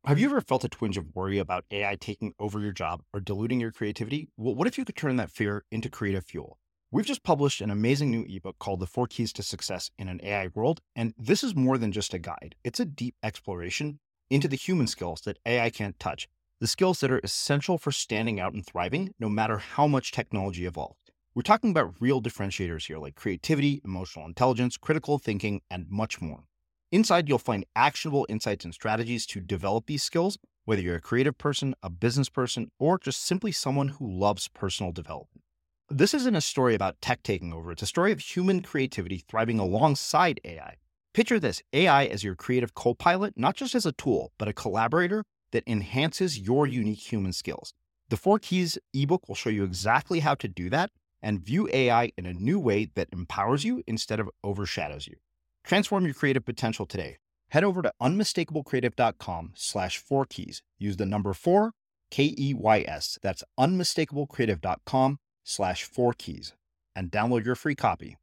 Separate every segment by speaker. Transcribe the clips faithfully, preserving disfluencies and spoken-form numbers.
Speaker 1: Have you ever felt a twinge of worry about A I taking over your job or diluting your creativity? Well, what if you could turn that fear into creative fuel? We've just published an amazing new ebook called The Four Keys to Success in an A I World, and this is more than just a guide. It's a deep exploration into the human skills that A I can't touch, the skills that are essential for standing out and thriving, no matter how much technology evolves. We're talking about real differentiators here, like creativity, emotional intelligence, critical thinking, and much more. Inside, you'll find actionable insights and strategies to develop these skills, whether you're a creative person, a business person, or just simply someone who loves personal development. This isn't a story about tech taking over. It's a story of human creativity thriving alongside A I. Picture this, A I as your creative co-pilot, not just as a tool, but a collaborator that enhances your unique human skills. The Four Keys ebook will show you exactly how to do that and view A I in a new way that empowers you instead of overshadows you. Transform your creative potential today. Head over to unmistakablecreative.com slash four keys. Use the number four, K E Y S. That's unmistakablecreative.com slash four keys and download your free copy.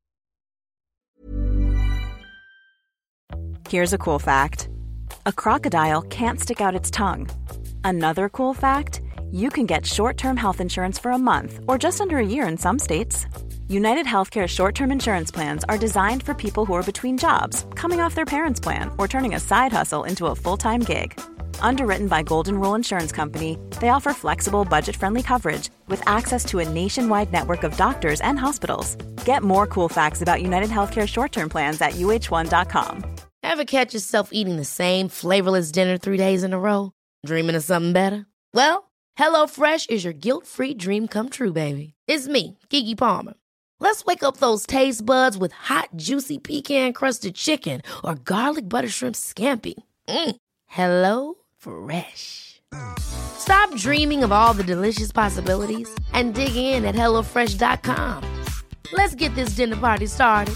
Speaker 2: Here's a cool fact. A crocodile can't stick out its tongue. Another cool fact, you can get short-term health insurance for a month or just under a year in some states. United Healthcare short-term insurance plans are designed for people who are between jobs, coming off their parents' plan, or turning a side hustle into a full-time gig. Underwritten by Golden Rule Insurance Company, they offer flexible, budget-friendly coverage with access to a nationwide network of doctors and hospitals. Get more cool facts about United Healthcare short-term plans at U H one dot com.
Speaker 3: Ever catch yourself eating the same flavorless dinner three days in a row? Dreaming of something better? Well, HelloFresh is your guilt-free dream come true, baby. It's me, Keke Palmer. Let's wake up those taste buds with hot, juicy pecan-crusted chicken or garlic butter shrimp scampi. Mm. Hello Fresh. Stop dreaming of all the delicious possibilities and dig in at hello fresh dot com. Let's get this dinner party started.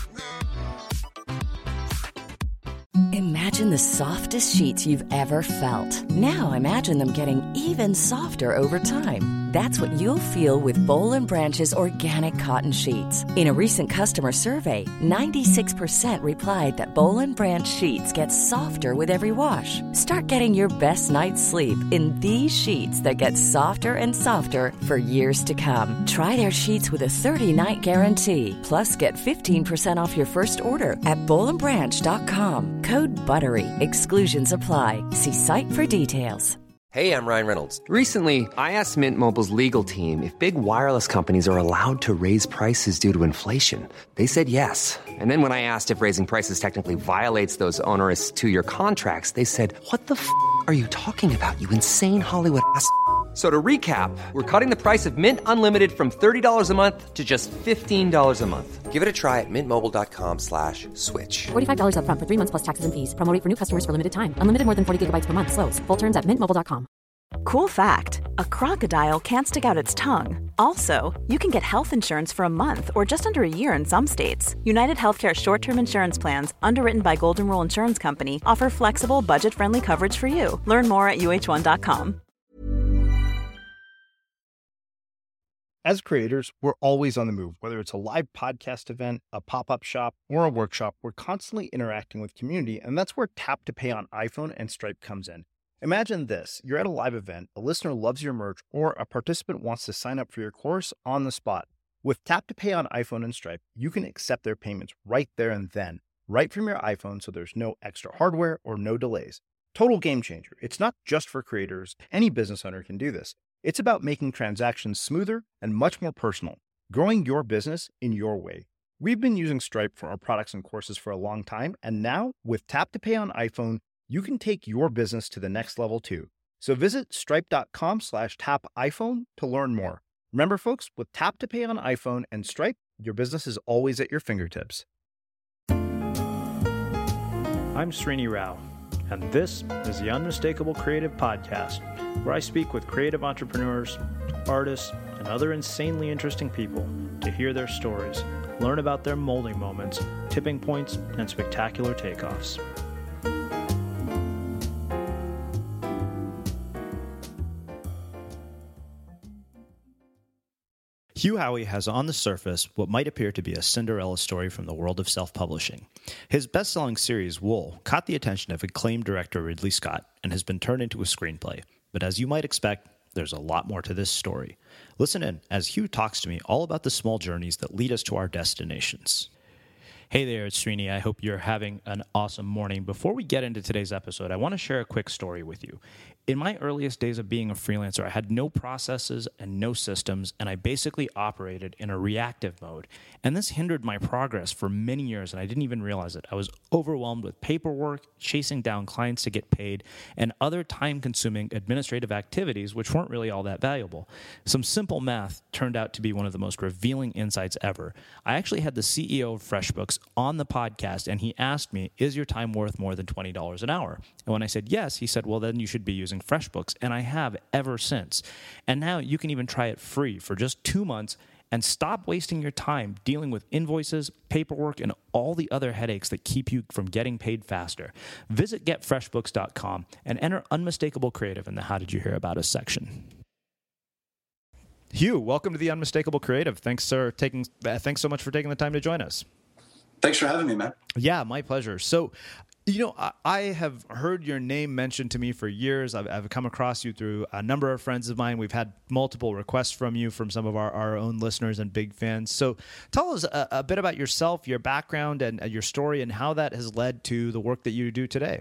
Speaker 4: Imagine the softest sheets you've ever felt. Now imagine them getting even softer over time. That's what you'll feel with Boll and Branch's organic cotton sheets. In a recent customer survey, ninety-six percent replied that Boll and Branch sheets get softer with every wash. Start getting your best night's sleep in these sheets that get softer and softer for years to come. Try their sheets with a thirty-night guarantee. Plus, get fifteen percent off your first order at boll and branch dot com. Code BUTTERY. Exclusions apply. See site for details.
Speaker 5: Hey, I'm Ryan Reynolds. Recently, I asked Mint Mobile's legal team if big wireless companies are allowed to raise prices due to inflation. They said yes. And then when I asked if raising prices technically violates those onerous two-year contracts, they said, what the f*** are you talking about, you insane Hollywood ass f- So to recap, we're cutting the price of Mint Unlimited from thirty dollars a month to just fifteen dollars a month. Give it a try at mintmobile.com slash switch.
Speaker 6: forty-five dollars up front for three months plus taxes and fees. Promo rate for new customers for limited time. Unlimited more than forty gigabytes per month. Slows full terms at mint mobile dot com.
Speaker 2: Cool fact, a crocodile can't stick out its tongue. Also, you can get health insurance for a month or just under a year in some states. United Healthcare short-term insurance plans, underwritten by Golden Rule Insurance Company, offer flexible, budget-friendly coverage for you. Learn more at U H one dot com.
Speaker 1: As creators, we're always on the move. Whether it's a live podcast event, a pop-up shop, or a workshop, we're constantly interacting with community, and that's where Tap to Pay on iPhone and Stripe comes in. Imagine this. You're at a live event, a listener loves your merch, or a participant wants to sign up for your course on the spot. With Tap to Pay on iPhone and Stripe, you can accept their payments right there and then, right from your iPhone, so there's no extra hardware or no delays. Total game changer. It's not just for creators. Any business owner can do this. It's about making transactions smoother and much more personal, growing your business in your way. We've been using Stripe for our products and courses for a long time, and now with Tap to Pay on iPhone, you can take your business to the next level too. So visit stripe.com slash tap iPhone to learn more. Remember, folks, with Tap to Pay on iPhone and Stripe, your business is always at your fingertips.
Speaker 7: I'm Srini Rao, and this is the Unmistakable Creative Podcast, where I speak with creative entrepreneurs, artists, and other insanely interesting people to hear their stories, learn about their molding moments, tipping points, and spectacular takeoffs. Hugh Howey has on the surface what might appear to be a Cinderella story from the world of self-publishing. His best-selling series, Wool, caught the attention of acclaimed director Ridley Scott and has been turned into a screenplay. But as you might expect, there's a lot more to this story. Listen in as Hugh talks to me all about the small journeys that lead us to our destinations. Hey there, it's Srini. I hope you're having an awesome morning. Before we get into today's episode, I want to share a quick story with you. In my earliest days of being a freelancer, I had no processes and no systems, and I basically operated in a reactive mode. And this hindered my progress for many years, and I didn't even realize it. I was overwhelmed with paperwork, chasing down clients to get paid, and other time-consuming administrative activities which weren't really all that valuable. Some simple math turned out to be one of the most revealing insights ever. I actually had the C E O of FreshBooks on the podcast, and he asked me, is your time worth more than twenty dollars an hour? And when I said yes, he said, well, then you should be using FreshBooks, and I have ever since. And now you can even try it free for just two months and stop wasting your time dealing with invoices, paperwork, and all the other headaches that keep you from getting paid faster. Visit get fresh books dot com and enter Unmistakable Creative in the How Did You Hear About Us section. Hugh, welcome to the Unmistakable Creative. Thanks, sir. Taking uh, thanks so much for taking the time to join us.
Speaker 8: Thanks for having me, man.
Speaker 7: Yeah, my pleasure. So, you know, I, I have heard your name mentioned to me for years. I've, I've come across you through a number of friends of mine. We've had multiple requests from you from some of our, our own listeners and big fans. So tell us a, a bit about yourself, your background, and uh, your story, and how that has led to the work that you do today.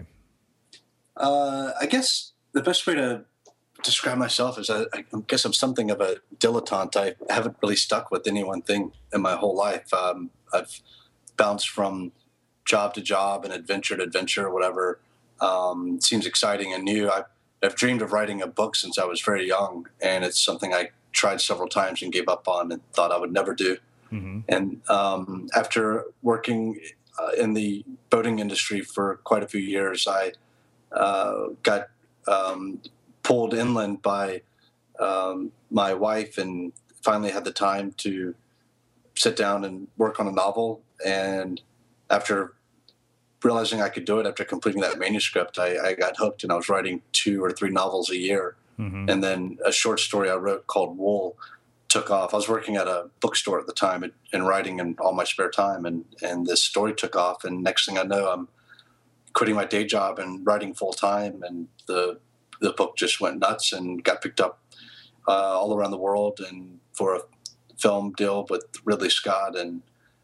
Speaker 8: Uh, I guess the best way to describe myself is I, I guess I'm something of a dilettante. I haven't really stuck with any one thing in my whole life. Um, I've bounced from job to job and adventure to adventure, whatever um, seems exciting and new. I, I've dreamed of writing a book since I was very young, and it's something I tried several times and gave up on and thought I would never do. Mm-hmm. And um, after working uh, in the boating industry for quite a few years, I uh, got um, pulled inland by um, my wife and finally had the time to sit down and work on a novel. And after realizing I could do it, after completing that manuscript, I, I got hooked, and I was writing two or three novels a year. Mm-hmm. And then a short story I wrote called Wool took off. I was working at a bookstore at the time and, and writing in all my spare time. And, and this story took off. And next thing I know, I'm quitting my day job and writing full time. And the, the book just went nuts and got picked up uh, all around the world and for a film deal with Ridley Scott. And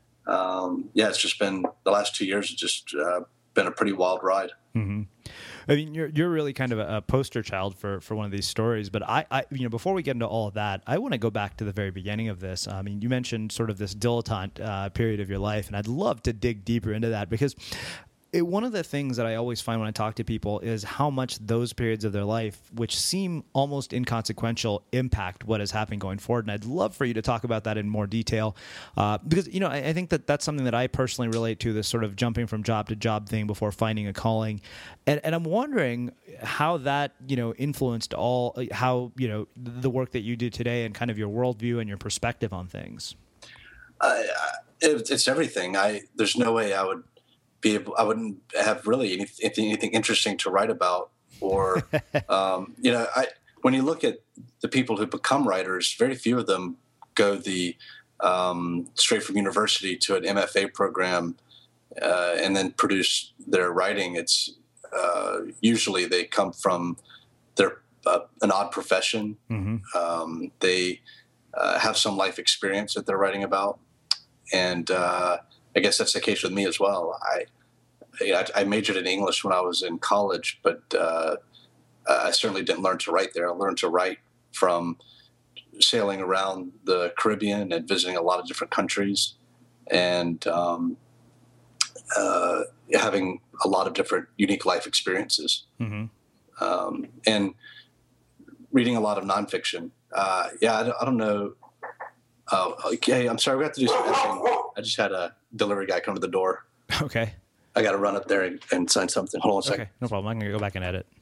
Speaker 8: Um, yeah, it's just been the last two years. It's just uh, been a pretty wild ride.
Speaker 7: Mm-hmm. I mean, you're you're really kind of a, a poster child for, for one of these stories. But I, I, you know, before we get into all of that, I want to go back to the very beginning of this. I mean, you mentioned sort of this dilettante uh, period of your life, and I'd love to dig deeper into that because It, one of the things that I always find when I talk to people is how much those periods of their life, which seem almost inconsequential, impact what is happening going forward. And I'd love for you to talk about that in more detail uh, because, you know, I, I think that that's something that I personally relate to, this sort of jumping from job to job thing before finding a calling. And, and I'm wondering how that, you know, influenced all, how, you know, the work that you do today and kind of your worldview and your perspective on things.
Speaker 8: Uh, it, it's everything. I There's no way I would be able, I wouldn't have really anything, anything interesting to write about, or um, you know, I when you look at the people who become writers, very few of them go the um, straight from university to an M F A program uh, and then produce their writing. It's uh, usually they come from their uh, an odd profession. Mm-hmm. Um, they uh, have some life experience that they're writing about, and uh, I guess that's the case with me as well. I I majored in English when I was in college, but uh, I certainly didn't learn to write there. I learned to write from sailing around the Caribbean and visiting a lot of different countries, and um, uh, having a lot of different unique life experiences, mm-hmm. um, and reading a lot of nonfiction. Uh, yeah, I don't, I don't know. Oh, okay. I'm sorry. We have to do some editing. I just had a delivery guy come to the door.
Speaker 7: Okay.
Speaker 8: I got to run up there and, and sign something. Hold on a second.
Speaker 7: Okay, no problem. I'm going to go back and edit.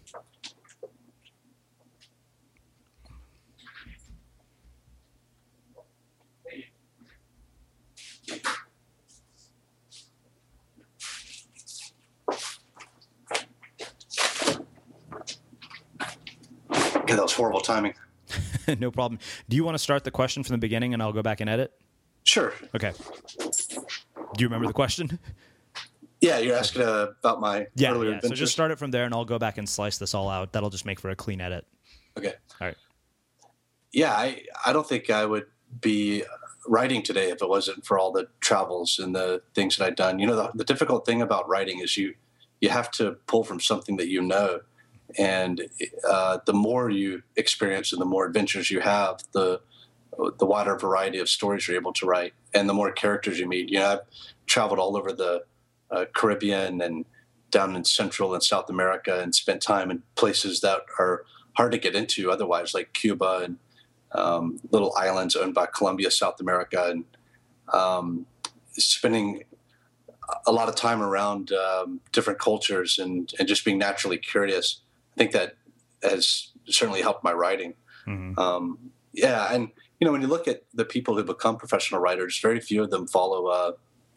Speaker 8: Okay, that was horrible timing.
Speaker 7: No problem. Do you want to start the question from the beginning and I'll go back and edit?
Speaker 8: Sure.
Speaker 7: Okay. Do you remember the question?
Speaker 8: Yeah, you're asking uh, about my
Speaker 7: yeah,
Speaker 8: earlier
Speaker 7: yeah.
Speaker 8: adventures?
Speaker 7: So just start it from there and I'll go back and slice this all out. That'll just make for a clean edit.
Speaker 8: Okay.
Speaker 7: All right.
Speaker 8: Yeah, I, I don't think I would be writing today if it wasn't for all the travels and the things that I've done. You know, the, the difficult thing about writing is you you have to pull from something that you know. And uh, the more you experience and the more adventures you have, the the wider variety of stories you're able to write and the more characters you meet. You know, I've traveled all over the uh, Caribbean and down in Central and South America and spent time in places that are hard to get into otherwise, like Cuba and um, little islands owned by Colombia, South America, and um, spending a lot of time around um, different cultures and, and just being naturally curious. I think that has certainly helped my writing. Mm-hmm. Um, yeah. And, you know, when you look at the people who become professional writers, very few of them follow uh,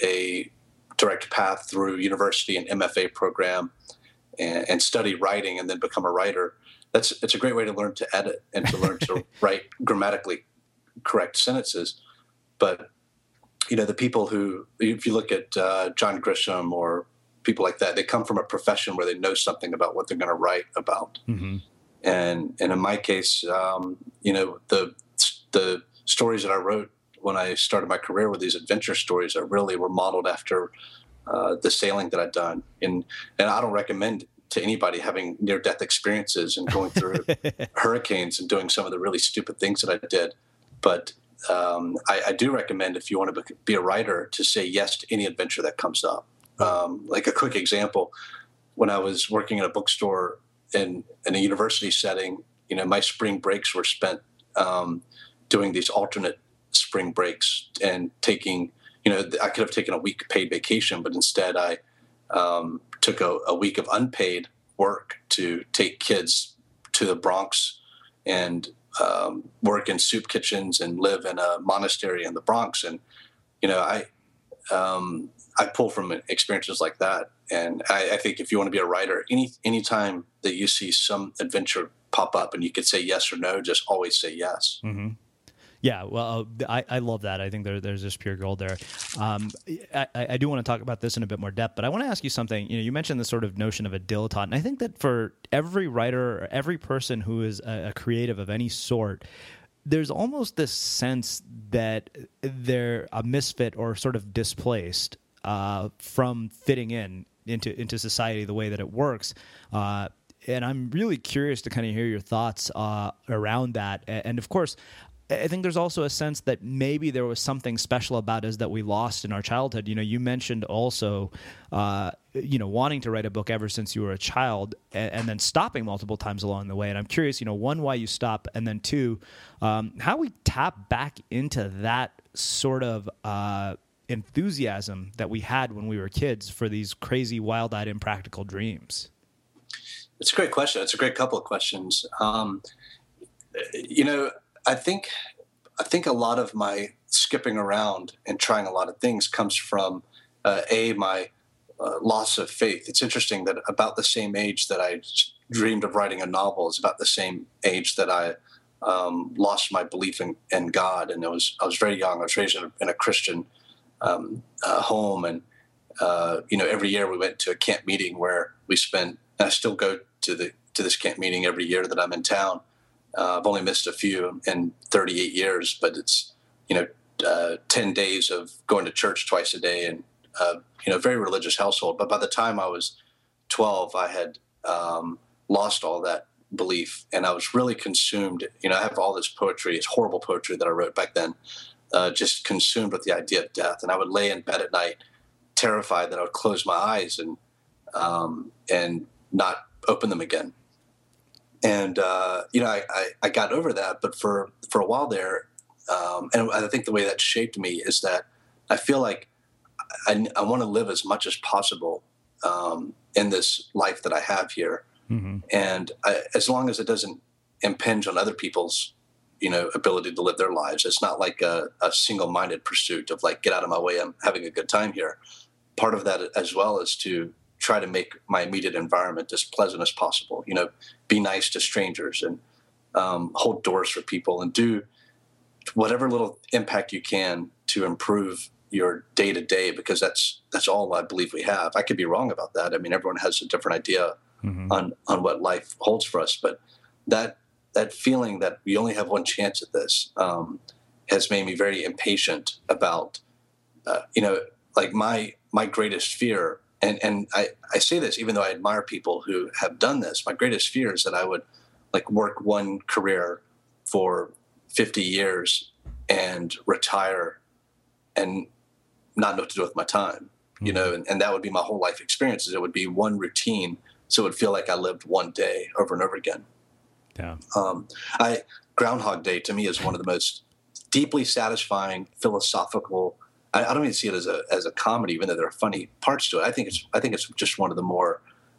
Speaker 8: a direct path through university and M F A program and, and study writing and then become a writer. That's it's a great way to learn to edit and to learn to write grammatically correct sentences. But, you know, the people who, if you look at uh, John Grisham or people like that, they come from a profession where they know something about what they're going to write about. Mm-hmm. And and in my case, um, you know, the the stories that I wrote when I started my career were these adventure stories that really were modeled after uh, the sailing that I'd done. And and I don't recommend to anybody having near-death experiences and going through hurricanes and doing some of the really stupid things that I did. But um, I, I do recommend, if you want to be a writer, to say yes to any adventure that comes up. Um, like a quick example, when I was working at a bookstore in, in a university setting, you know, my spring breaks were spent um, doing these alternate spring breaks and taking, you know, I could have taken a week paid vacation, but instead I um, took a, a week of unpaid work to take kids to the Bronx and um, work in soup kitchens and live in a monastery in the Bronx. And, you know, I, um, I pull from experiences like that. And I, I think if you want to be a writer, any anytime that you see some adventure pop up and you could say yes or no, just always say yes.
Speaker 7: Mm-hmm. Yeah, well, I, I love that. I think there, there's just pure gold there. Um, I, I do want to talk about this in a bit more depth, but I want to ask you something. You know, you mentioned the sort of notion of a dilettante, and I think that for every writer or every person who is a, a creative of any sort, there's almost this sense that they're a misfit or sort of displaced uh, from fitting in into into society the way that it works. Uh, and I'm really curious to kind of hear your thoughts uh, around that. And of course, I think there's also a sense that maybe there was something special about us that we lost in our childhood. You know, you mentioned also, uh, you know, wanting to write a book ever since you were a child and, and then stopping multiple times along the way. And I'm curious, you know, one, why you stop, and then two, um, how we tap back into that sort of uh, enthusiasm that we had when we were kids for these crazy, wild-eyed, impractical dreams.
Speaker 8: It's a great question. It's a great couple of questions. Um, you know, I think I think a lot of my skipping around and trying a lot of things comes from, uh, A, my uh, loss of faith. It's interesting that about the same age that I dreamed of writing a novel is about the same age that I um, lost my belief in, in God. And it was I was very young. I was raised in a, in a Christian um, uh, home. And, uh, you know, every year we went to a camp meeting where we spent, and I still go to the to this camp meeting every year that I'm in town. Uh, I've only missed a few in thirty-eight years, but it's, you know, uh, ten days of going to church twice a day and, uh, you know, very religious household. But by the time I was twelve, I had um, lost all that belief and I was really consumed. You know, I have all this poetry, it's horrible poetry that I wrote back then, uh, just consumed with the idea of death. And I would lay in bed at night terrified that I would close my eyes and, um, and not open them again. And, uh, you know, I, I, I got over that, but for, for a while there, um, and I think the way that shaped me is that I feel like I, I want to live as much as possible um, in this life that I have here. Mm-hmm. And I, as long as it doesn't impinge on other people's, you know, ability to live their lives, it's not like a, a single-minded pursuit of like, get out of my way, I'm having a good time here. Part of that as well is to try to make my immediate environment as pleasant as possible, you know, be nice to strangers and um, hold doors for people and do whatever little impact you can to improve your day to day, because that's that's all I believe we have. I could be wrong about that. I mean, everyone has a different idea mm-hmm. on on what life holds for us, but that that feeling that we only have one chance at this um, has made me very impatient about, uh, you know, like my my greatest fear. And and I, I say this even though I admire people who have done this. My greatest fear is that I would like work one career for fifty years and retire and not know what to do with my time, you mm-hmm. know, and, and that would be my whole life experiences. It would be one routine. So it would feel like I lived one day over and over again.
Speaker 7: Yeah.
Speaker 8: Um, I Groundhog Day to me is one of the most deeply satisfying philosophical. I, I don't even see it as a as a comedy, even though there are funny parts to it. I think it's I think it's just one of the more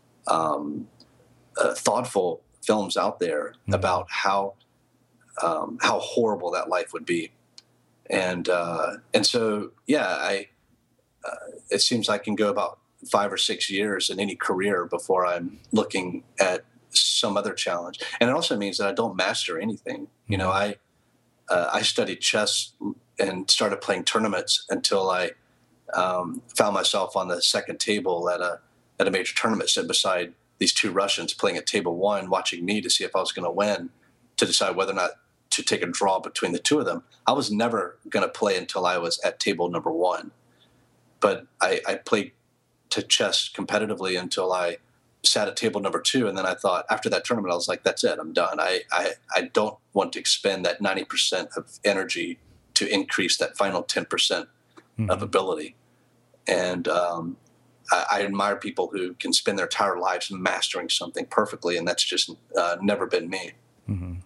Speaker 8: um, uh, thoughtful films out there mm-hmm. about how um, how horrible that life would be, and uh, and so yeah, I uh, it seems I can go about five or six years in any career before I'm looking at some other challenge, and it also means that I don't master anything. Mm-hmm. You know, I uh, I studied chess and started playing tournaments until I um, found myself on the second table at a at a major tournament, sitting beside these two Russians playing at table one, watching me to see if I was going to win, to decide whether or not to take a draw between the two of them. I was never going to play until I was at table number one, but I, I played to chess competitively until I sat at table number two, and then I thought after that tournament, I was like, "That's it, I'm done. I I, I don't want to expend that ninety percent of energy to increase that final ten percent mm-hmm. of ability." And um, I, I admire people who can spend their entire lives mastering something perfectly, and that's just uh, never been me.
Speaker 7: Mm-hmm.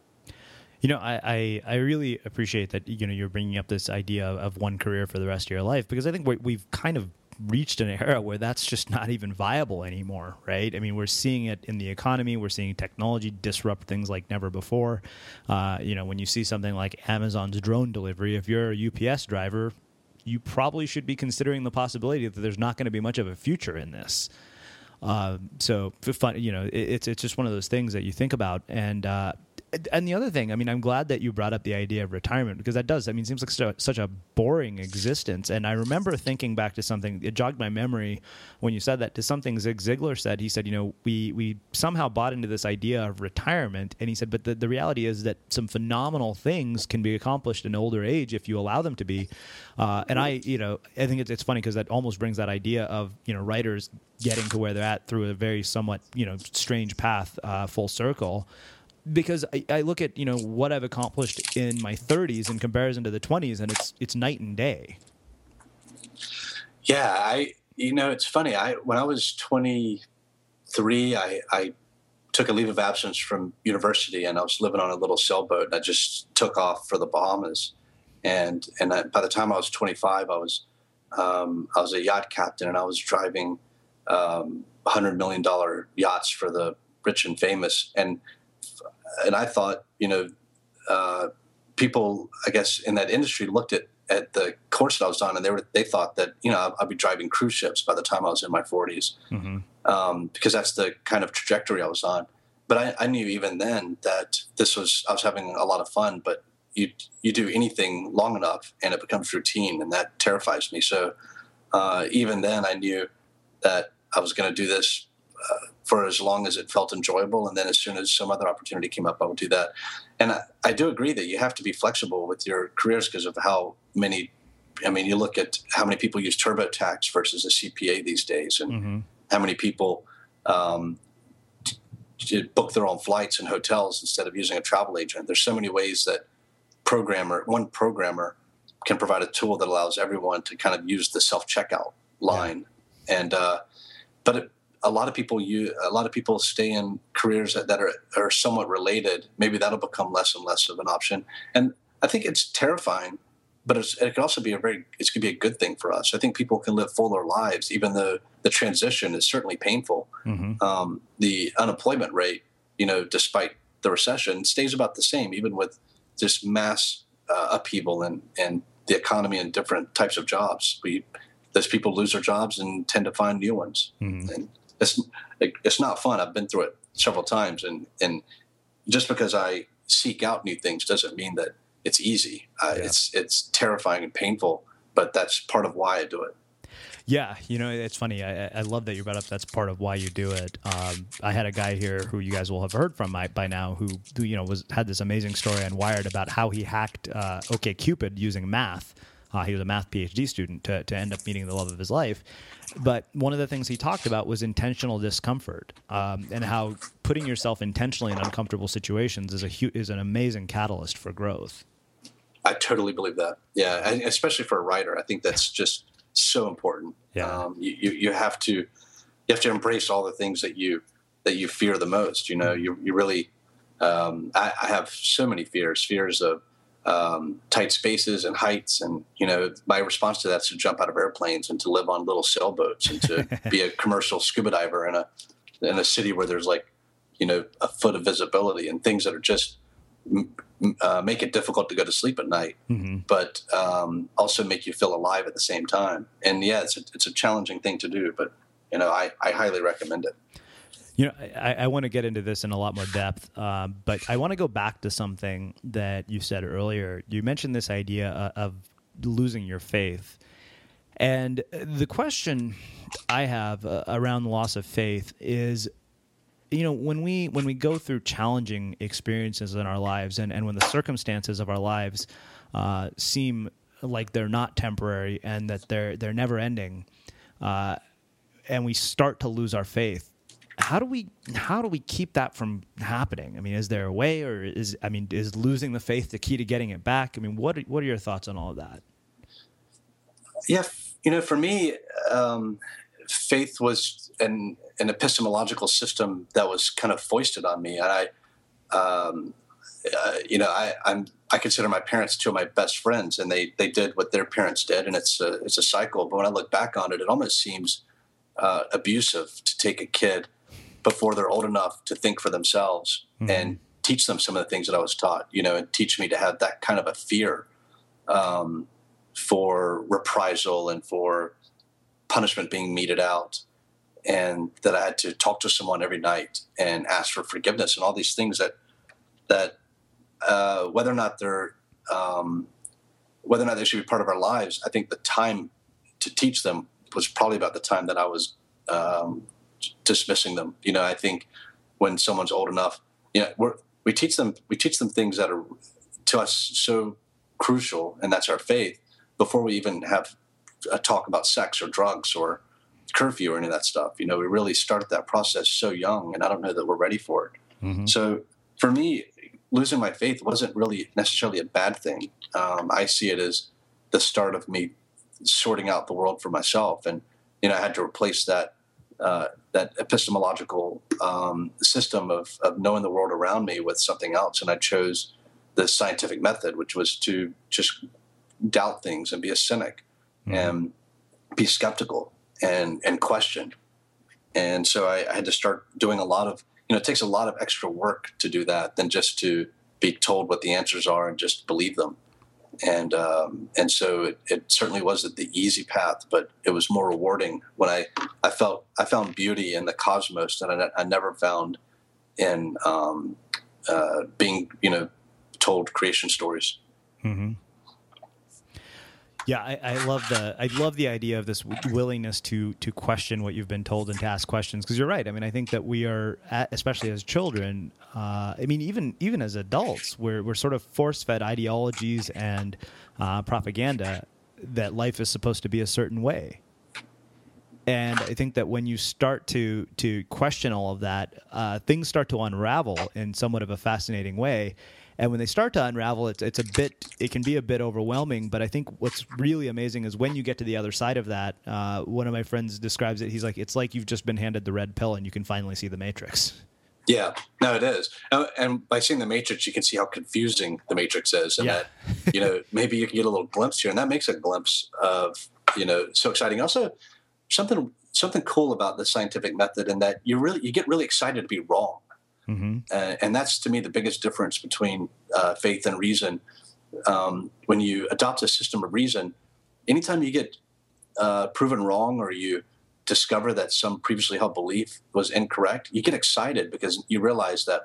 Speaker 7: You know, I, I, I really appreciate that, you know, you're bringing up this idea of one career for the rest of your life, because I think we, we've kind of reached an era where that's just not even viable anymore, right? I mean, we're seeing it in the economy. We're seeing technology disrupt things like never before. Uh, you know, when you see something like Amazon's drone delivery, if you're a U P S driver, you probably should be considering the possibility that there's not going to be much of a future in this. Uh, so, fun, you know, it, it's it's just one of those things that you think about. And uh, and the other thing, I mean, I'm glad that you brought up the idea of retirement, because that does, I mean, it seems like such a, such a boring existence. And I remember thinking back to something, it jogged my memory when you said that, to something Zig Ziglar said. He said, you know, we, we somehow bought into this idea of retirement. And he said, but the, the reality is that some phenomenal things can be accomplished in older age if you allow them to be. Uh, and I, you know, I think it's, it's funny because that almost brings that idea of, you know, writers getting to where they're at through a very somewhat, you know, strange path, uh, full circle. Because I, I look at, you know, what I've accomplished in my thirties in comparison to the twenties, and it's it's night and day.
Speaker 8: Yeah, I you know, it's funny. I when I was twenty-three, I, I took a leave of absence from university, and I was living on a little sailboat, and I just took off for the Bahamas. And and I, by the time I was twenty-five, I was um, I was a yacht captain, and I was driving um, one hundred million dollars yachts for the rich and famous. And And I thought, you know, uh, people, I guess, in that industry looked at, at the course that I was on, and they were they thought that, you know, I'd, I'd be driving cruise ships by the time I was in my forties, mm-hmm. um, because that's the kind of trajectory I was on. But I, I knew even then that this was I was having a lot of fun. But you you do anything long enough, and it becomes routine, and that terrifies me. So uh, even then, I knew that I was going to do this Uh, for as long as it felt enjoyable. And then as soon as some other opportunity came up, I would do that. And I, I do agree that you have to be flexible with your careers because of how many, I mean, you look at how many people use TurboTax versus a C P A these days, and mm-hmm. how many people um, t- t- book their own flights and hotels instead of using a travel agent. There's so many ways that programmer, one programmer can provide a tool that allows everyone to kind of use the self-checkout line. Yeah. And, uh, but it, A lot of people you a lot of people stay in careers that, that are, are somewhat related. Maybe that'll become less and less of an option. And I think it's terrifying, but it's, it can also be a very it could be a good thing for us. I think people can live fuller lives, even though the transition is certainly painful. Mm-hmm. Um, the unemployment rate, you know, despite the recession, stays about the same, even with this mass uh, upheaval and and the economy and different types of jobs. We those people lose their jobs and tend to find new ones. Mm-hmm. And It's it's not fun. I've been through it several times, and, and just because I seek out new things doesn't mean that it's easy. Uh,
Speaker 7: Yeah.
Speaker 8: It's it's terrifying and painful, but that's part of why I do it.
Speaker 7: Yeah, you know, it's funny. I, I love that you brought up that's part of why you do it. Um, I had a guy here who you guys will have heard from by, by now who, who, you know, was had this amazing story on Wired about how he hacked uh, OkCupid using math. Uh, he was a math PhD student to, to end up meeting the love of his life. But one of the things he talked about was intentional discomfort um, and how putting yourself intentionally in uncomfortable situations is a hu- is an amazing catalyst for growth.
Speaker 8: I totally believe that. Yeah, and especially for a writer, I think that's just so important.
Speaker 7: Yeah.
Speaker 8: Um, you, you you have to you have to embrace all the things that you that you fear the most. You know, you you really. Um, I, I have so many fears. Fears of um, tight spaces and heights, and you know, my response to that is to jump out of airplanes and to live on little sailboats and to be a commercial scuba diver in a in a city where there's like, you know, a foot of visibility and things that are just. Uh, make it difficult to go to sleep at night, mm-hmm. but um, also make you feel alive at the same time. And yeah, it's a, it's a challenging thing to do, but you know, I, I highly recommend it.
Speaker 7: You know, I, I want to get into this in a lot more depth, um, but I want to go back to something that you said earlier. You mentioned this idea uh, of losing your faith. And the question I have uh, around the loss of faith is, you know, when we when we go through challenging experiences in our lives and, and when the circumstances of our lives uh, seem like they're not temporary and that they're they're never ending, uh, and we start to lose our faith, how do we how do we keep that from happening? I mean, is there a way, or is I mean, is losing the faith the key to getting it back? I mean, what are, what are your thoughts on all of that?
Speaker 8: Yeah, you know, for me, um, faith was an an epistemological system that was kind of foisted on me, and I, um, uh, you know, I, I'm I consider my parents two of my best friends, and they they did what their parents did, and it's a it's a cycle. But when I look back on it, it almost seems uh, abusive to take a kid before they're old enough to think for themselves mm-hmm. and teach them some of the things that I was taught, you know, and teach me to have that kind of a fear um, for reprisal and for punishment being meted out, and that I had to talk to someone every night and ask for forgiveness and all these things that that uh, whether or not they're um, whether or not they should be part of our lives, I think the time to teach them was probably about the time that I was um, dismissing them. You know, I think when someone's old enough, you know, we're, we teach them we teach them things that are to us so crucial, and that's our faith, before we even have a talk about sex or drugs or curfew or any of that stuff. You know, we really start that process so young, and I don't know that we're ready for it. Mm-hmm. So for me, losing my faith wasn't really necessarily a bad thing. Um, I see it as the start of me sorting out the world for myself. And, you know, I had to replace that, uh, that epistemological um, system of, of knowing the world around me with something else. And I chose the scientific method, which was to just doubt things and be a cynic. Mm-hmm. And be skeptical and, and question. And so I, I had to start doing a lot of, you know, it takes a lot of extra work to do that than just to be told what the answers are and just believe them. And um, and so it, it certainly wasn't the easy path, but it was more rewarding when I, I felt I found beauty in the cosmos that I, I never found in um, uh, being, you know, told creation stories.
Speaker 7: Mm-hmm. Yeah, I, I love the I love the idea of this willingness to to question what you've been told and to ask questions, because you're right. I mean, I think that we are, at, especially as children, uh, I mean, even even as adults, we're we're sort of force-fed ideologies and uh, propaganda that life is supposed to be a certain way. And I think that when you start to to question all of that, uh, things start to unravel in somewhat of a fascinating way. And when they start to unravel, it's it's a bit, it can be a bit overwhelming. But I think what's really amazing is when you get to the other side of that. Uh, one of my friends describes it. He's like, it's like you've just been handed the red pill and you can finally see the Matrix.
Speaker 8: Yeah, no, it is. And by seeing the Matrix, you can see how confusing the Matrix is, and yeah. that, you know, maybe you can get a little glimpse here, and that makes a glimpse of, you know, so exciting. Also, something something cool about the scientific method, in that you really you get really excited to be wrong. Mm-hmm. Uh, and that's, to me, the biggest difference between uh, faith and reason. Um, when you adopt a system of reason, anytime you get uh, proven wrong or you discover that some previously held belief was incorrect, you get excited because you realize that, well,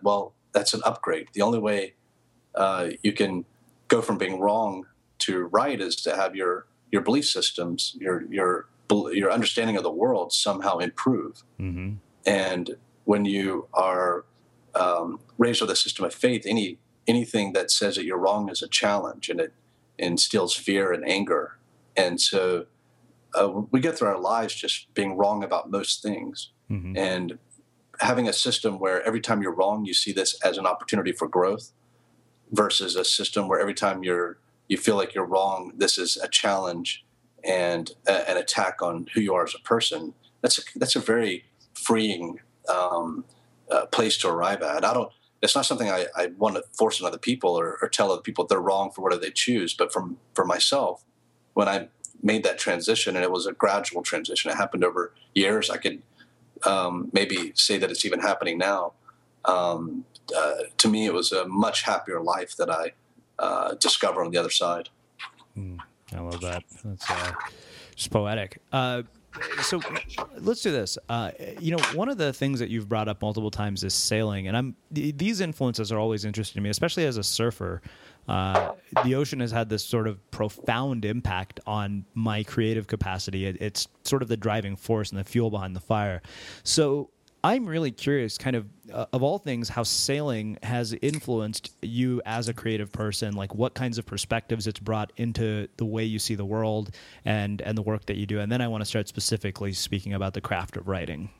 Speaker 8: that's an upgrade. The only way uh, you can go from being wrong to right is to have your your belief systems, your your your understanding of the world somehow improve. Mm-hmm. And when you are um, raised with a system of faith, any anything that says that you're wrong is a challenge, and it instills fear and anger. And so uh, we go through our lives just being wrong about most things. Mm-hmm. And having a system where every time you're wrong, you see this as an opportunity for growth, versus a system where every time you're you feel like you're wrong, this is a challenge and a, an attack on who you are as a person. That's a, that's a very freeing um, uh, place to arrive at. I don't. It's not something I, I want to force on other people or, or tell other people they're wrong for whatever they choose. But from for myself, when I made that transition, and it was a gradual transition, it happened over years. I could um, maybe say that it's even happening now. Um, uh, to me, it was a much happier life that I uh, discovered on the other side.
Speaker 9: Mm, I love that. That's uh, just poetic. Uh, So let's do this. Uh, you know, one of the things that you've brought up multiple times is sailing, and I'm these influences are always interesting to me, especially as a surfer. Uh, the ocean has had this sort of profound impact on my creative capacity. It, it's sort of the driving force and the fuel behind the fire. So I'm really curious, kind of, uh, of all things, how sailing has influenced you as a creative person, like what kinds of perspectives it's brought into the way you see the world and, and the work that you do. And then I want to start specifically speaking about the craft of writing.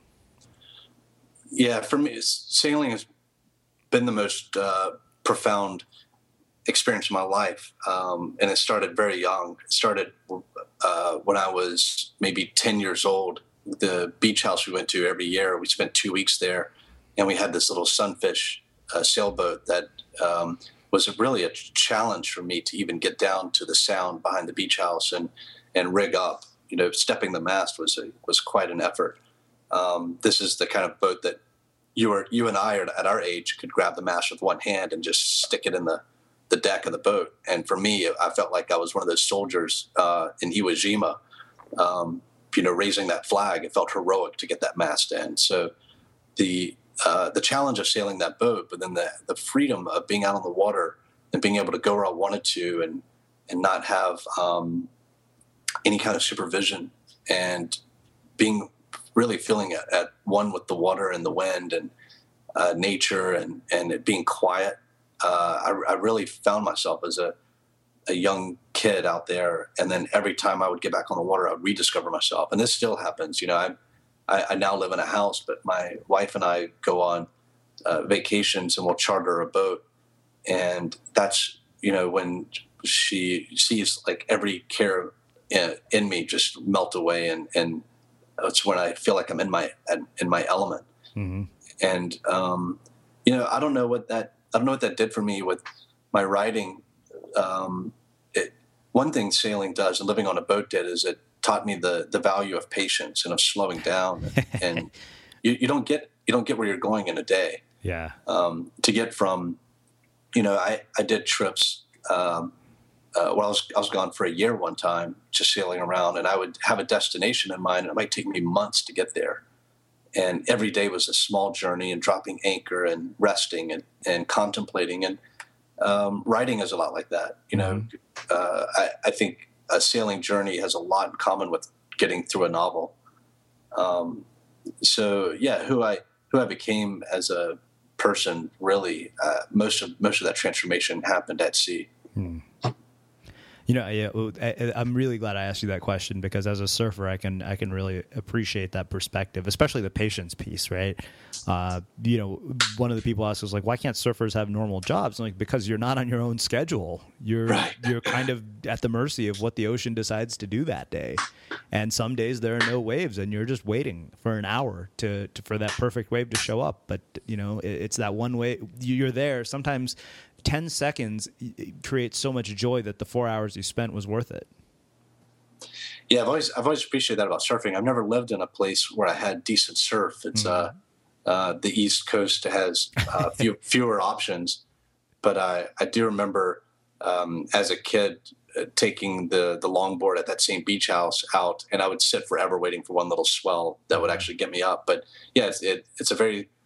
Speaker 8: Yeah, for me, sailing has been the most uh, profound experience of my life. Um, and it started very young. It started uh, when I was maybe ten years old. The beach house we went to every year, we spent two weeks there, and we had this little sunfish uh, sailboat that um, was really a challenge for me to even get down to the sound behind the beach house and, and rig up. You know, stepping the mast was a, was quite an effort. Um, this is the kind of boat that you or you and I are at our age could grab the mast with one hand and just stick it in the, the deck of the boat. And for me, I felt like I was one of those soldiers uh, in Iwo Jima. Um, you know, raising that flag, it felt heroic to get that mast in. So the uh, the challenge of sailing that boat, but then the the freedom of being out on the water and being able to go where I wanted to and and not have um, any kind of supervision, and being really feeling at, at one with the water and the wind and uh, nature and, and it being quiet. Uh, I, I really found myself as a a young kid out there, and then every time I would get back on the water, I would rediscover myself. And this still happens. You know, I, I, I now live in a house, but my wife and I go on uh, vacations and we'll charter a boat. And that's, you know, when she sees like every care in, in me just melt away. And, and it's when I feel like I'm in my, in my element. Mm-hmm. And, um, you know, I don't know what that, I don't know what that did for me with my writing. Um, it, one thing sailing does and living on a boat did is it taught me the, the value of patience and of slowing down. And, and you, you don't get, you don't get where you're going in a day.
Speaker 9: Yeah.
Speaker 8: Um, to get from, you know, I, I did trips, um, uh, well, I was, I was gone for a year one time, just sailing around, and I would have a destination in mind, and it might take me months to get there. And every day was a small journey, and dropping anchor and resting and, and contemplating. And, Um, writing is a lot like that. You know, mm-hmm. uh, I, I think a sailing journey has a lot in common with getting through a novel. Um, so yeah, who I who I became as a person, really, uh, most of most of that transformation happened at sea. Mm.
Speaker 9: You know, yeah, I, I'm really glad I asked you that question, because as a surfer, I can I can really appreciate that perspective, especially the patience piece, right? Uh, you know, one of the people asked us, like, why can't surfers have normal jobs? I'm like, because you're not on your own schedule. You're right. You're kind of at the mercy of what the ocean decides to do that day. And some days there are no waves, and you're just waiting for an hour to, to for that perfect wave to show up. But you know, it, it's that one way you're there. Sometimes ten seconds creates so much joy that the four hours you spent was worth it.
Speaker 8: Yeah, I've always I've always appreciated that about surfing. I've never lived in a place where I had decent surf. It's mm-hmm. uh, uh, the East Coast has uh, few, fewer options, but I, I do remember um, as a kid uh, taking the the longboard at that same beach house out, and I would sit forever waiting for one little swell that would actually get me up. But yeah, it's, it, it's a very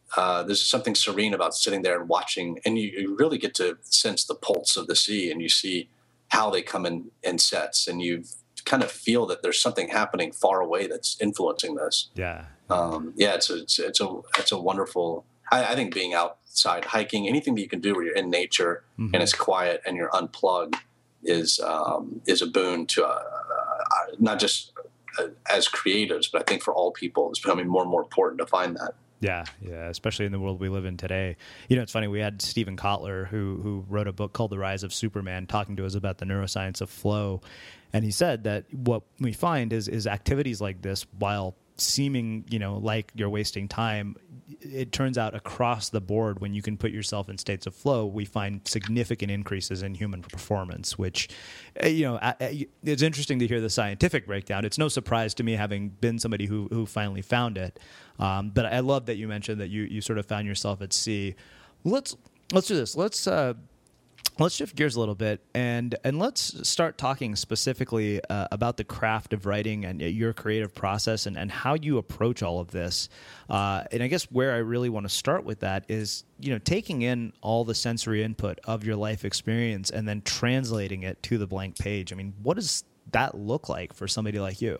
Speaker 8: uh, there's something serene about sitting there and watching, and you, you really get to sense the pulse of the sea, and you see how they come in, in sets, and you kind of feel that there's something happening far away that's influencing this.
Speaker 9: Yeah.
Speaker 8: Um, yeah, it's a, it's, it's a, it's a wonderful, I, I think being outside hiking, anything that you can do where you're in nature mm-hmm. and it's quiet and you're unplugged is, um, is a boon to, uh, uh, not just uh, as creatives, but I think for all people, it's becoming more and more important to find that.
Speaker 9: Yeah, yeah, especially in the world we live in today. You know, it's funny, we had Stephen Kotler, who who wrote a book called The Rise of Superman, talking to us about the neuroscience of flow. And he said that what we find is is activities like this, while seeming, you know, like you're wasting time, it turns out across the board, when you can put yourself in states of flow, we find significant increases in human performance, which, you know, it's interesting to hear the scientific breakdown. It's no surprise to me, having been somebody who who finally found it. Um, but I love that you mentioned that you you sort of found yourself at sea. Let's let's do this. Let's uh, let's shift gears a little bit, and and let's start talking specifically uh, about the craft of writing and your creative process and, and how you approach all of this. Uh, and I guess where I really want to start with that is, you know, taking in all the sensory input of your life experience and then translating it to the blank page. I mean, what does that look like for somebody like you?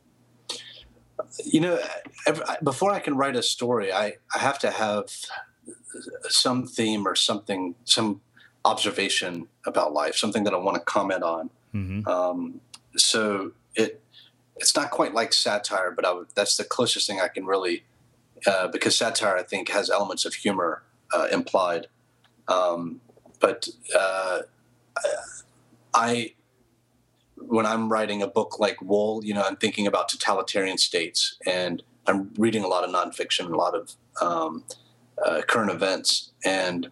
Speaker 8: You know, every, before I can write a story, I, I have to have some theme or something, some observation about life, something that I want to comment on. Mm-hmm. Um, so it it's not quite like satire, but I would, that's the closest thing I can really, uh, because satire, I think, has elements of humor uh, implied. Um, but uh, I... when I'm writing a book like Wool, you know, I'm thinking about totalitarian states, and I'm reading a lot of nonfiction, a lot of um, uh, current events, and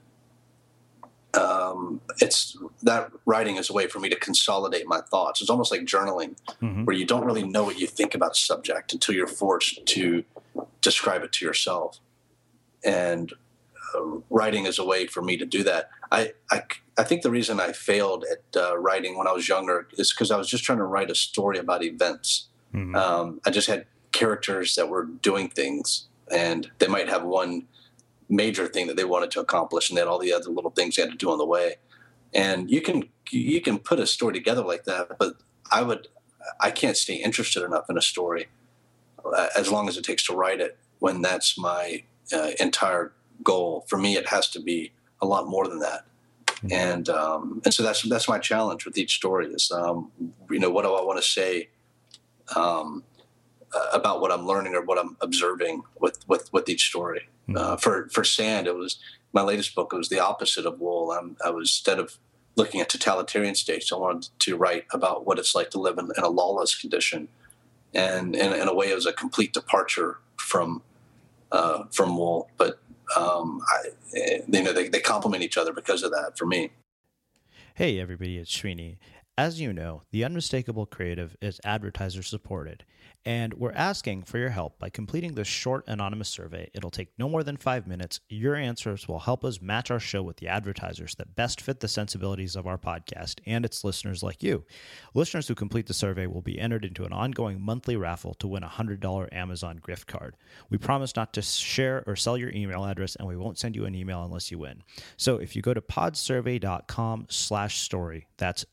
Speaker 8: um, it's that writing is a way for me to consolidate my thoughts. It's almost like journaling, mm-hmm. where you don't really know what you think about a subject until you're forced to describe it to yourself. And uh, writing is a way for me to do that. I, I, I think the reason I failed at uh, writing when I was younger is because I was just trying to write a story about events. Mm-hmm. Um, I just had characters that were doing things, and they might have one major thing that they wanted to accomplish, and then all the other little things they had to do on the way. And you can you can put a story together like that, but I would I can't stay interested enough in a story uh, as long as it takes to write it, when that's my uh, entire goal. For me, it has to be a lot more than that. And um, and so that's that's my challenge with each story is, um, you know, what do I want to say um, uh, about what I'm learning or what I'm observing with, with, with each story. Mm-hmm. Uh, for for Sand, it was my latest book. It was the opposite of Wool. I'm, I was, instead of looking at totalitarian states, I wanted to write about what it's like to live in, in a lawless condition. And in, in a way, it was a complete departure from uh, from Wool, but. Um, I, you know, they, they complement each other because of that for me.
Speaker 9: Hey, everybody, it's Srini. As you know, The Unmistakable Creative is advertiser supported, and we're asking for your help by completing this short anonymous survey. It'll take no more than five minutes. Your answers will help us match our show with the advertisers that best fit the sensibilities of our podcast and its listeners like you. Listeners who complete the survey will be entered into an ongoing monthly raffle to win a one hundred dollars Amazon gift card. We promise not to share or sell your email address, and we won't send you an email unless you win. So if you go to podsurvey.com slash story, that's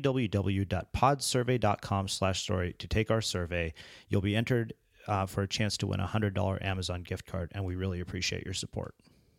Speaker 9: www.podsurvey.com slash story to take our survey, you'll be entered uh, for a chance to win a one hundred dollars Amazon gift card, and we really appreciate your support.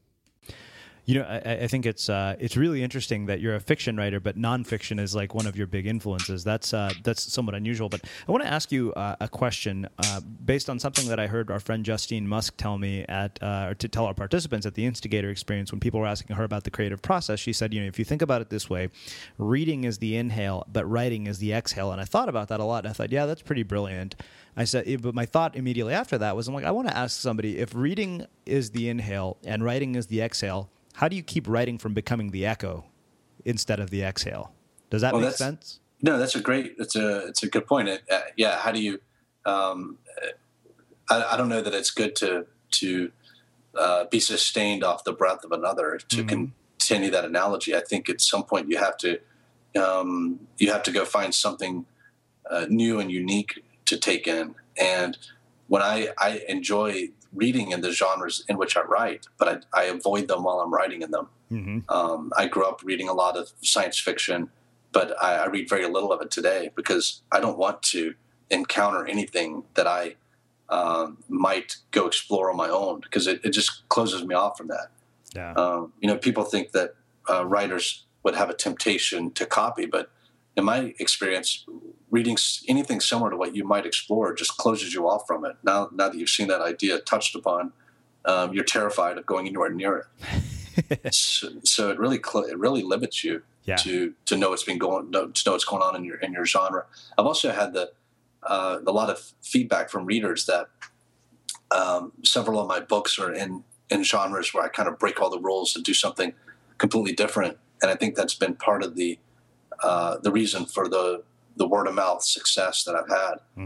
Speaker 9: You know, I, I think it's uh, it's really interesting that you're a fiction writer, but nonfiction is like one of your big influences. That's uh, that's somewhat unusual. But I want to ask you uh, a question uh, based on something that I heard our friend Justine Musk tell me at, uh, or to tell our participants at the Instigator Experience when people were asking her about the creative process. She said, you know, if you think about it this way, reading is the inhale, but writing is the exhale. And I thought about that a lot. And I thought, yeah, that's pretty brilliant. I said, but my thought immediately after that was, I'm like, I want to ask somebody, if reading is the inhale and writing is the exhale, how do you keep writing from becoming the echo instead of the exhale? Does that well, make sense?
Speaker 8: No, that's a great, it's a, it's a good point. It, uh, yeah. How do you, um, I, I don't know that it's good to, to uh, be sustained off the breath of another to mm-hmm. continue that analogy. I think at some point you have to, um, you have to go find something uh, new and unique to take in. And when I, I enjoy reading in the genres in which I write, but I, I avoid them while I'm writing in them. Mm-hmm. Um, I grew up reading a lot of science fiction, but I, I read very little of it today because I don't want to encounter anything that I um, might go explore on my own, because it, it just closes me off from that. Yeah. Um, you know, people think that uh, writers would have a temptation to copy, but in my experience, reading anything similar to what you might explore just closes you off from it. Now, now that you've seen that idea touched upon, um, you're terrified of going anywhere near it. so, so it really cl- it really limits you yeah. to to know what's been going to know what's going on in your in your genre. I've also had the uh, a lot of feedback from readers that um, several of my books are in in genres where I kind of break all the rules and do something completely different, and I think that's been part of the uh, the reason for the the word of mouth success that I've had.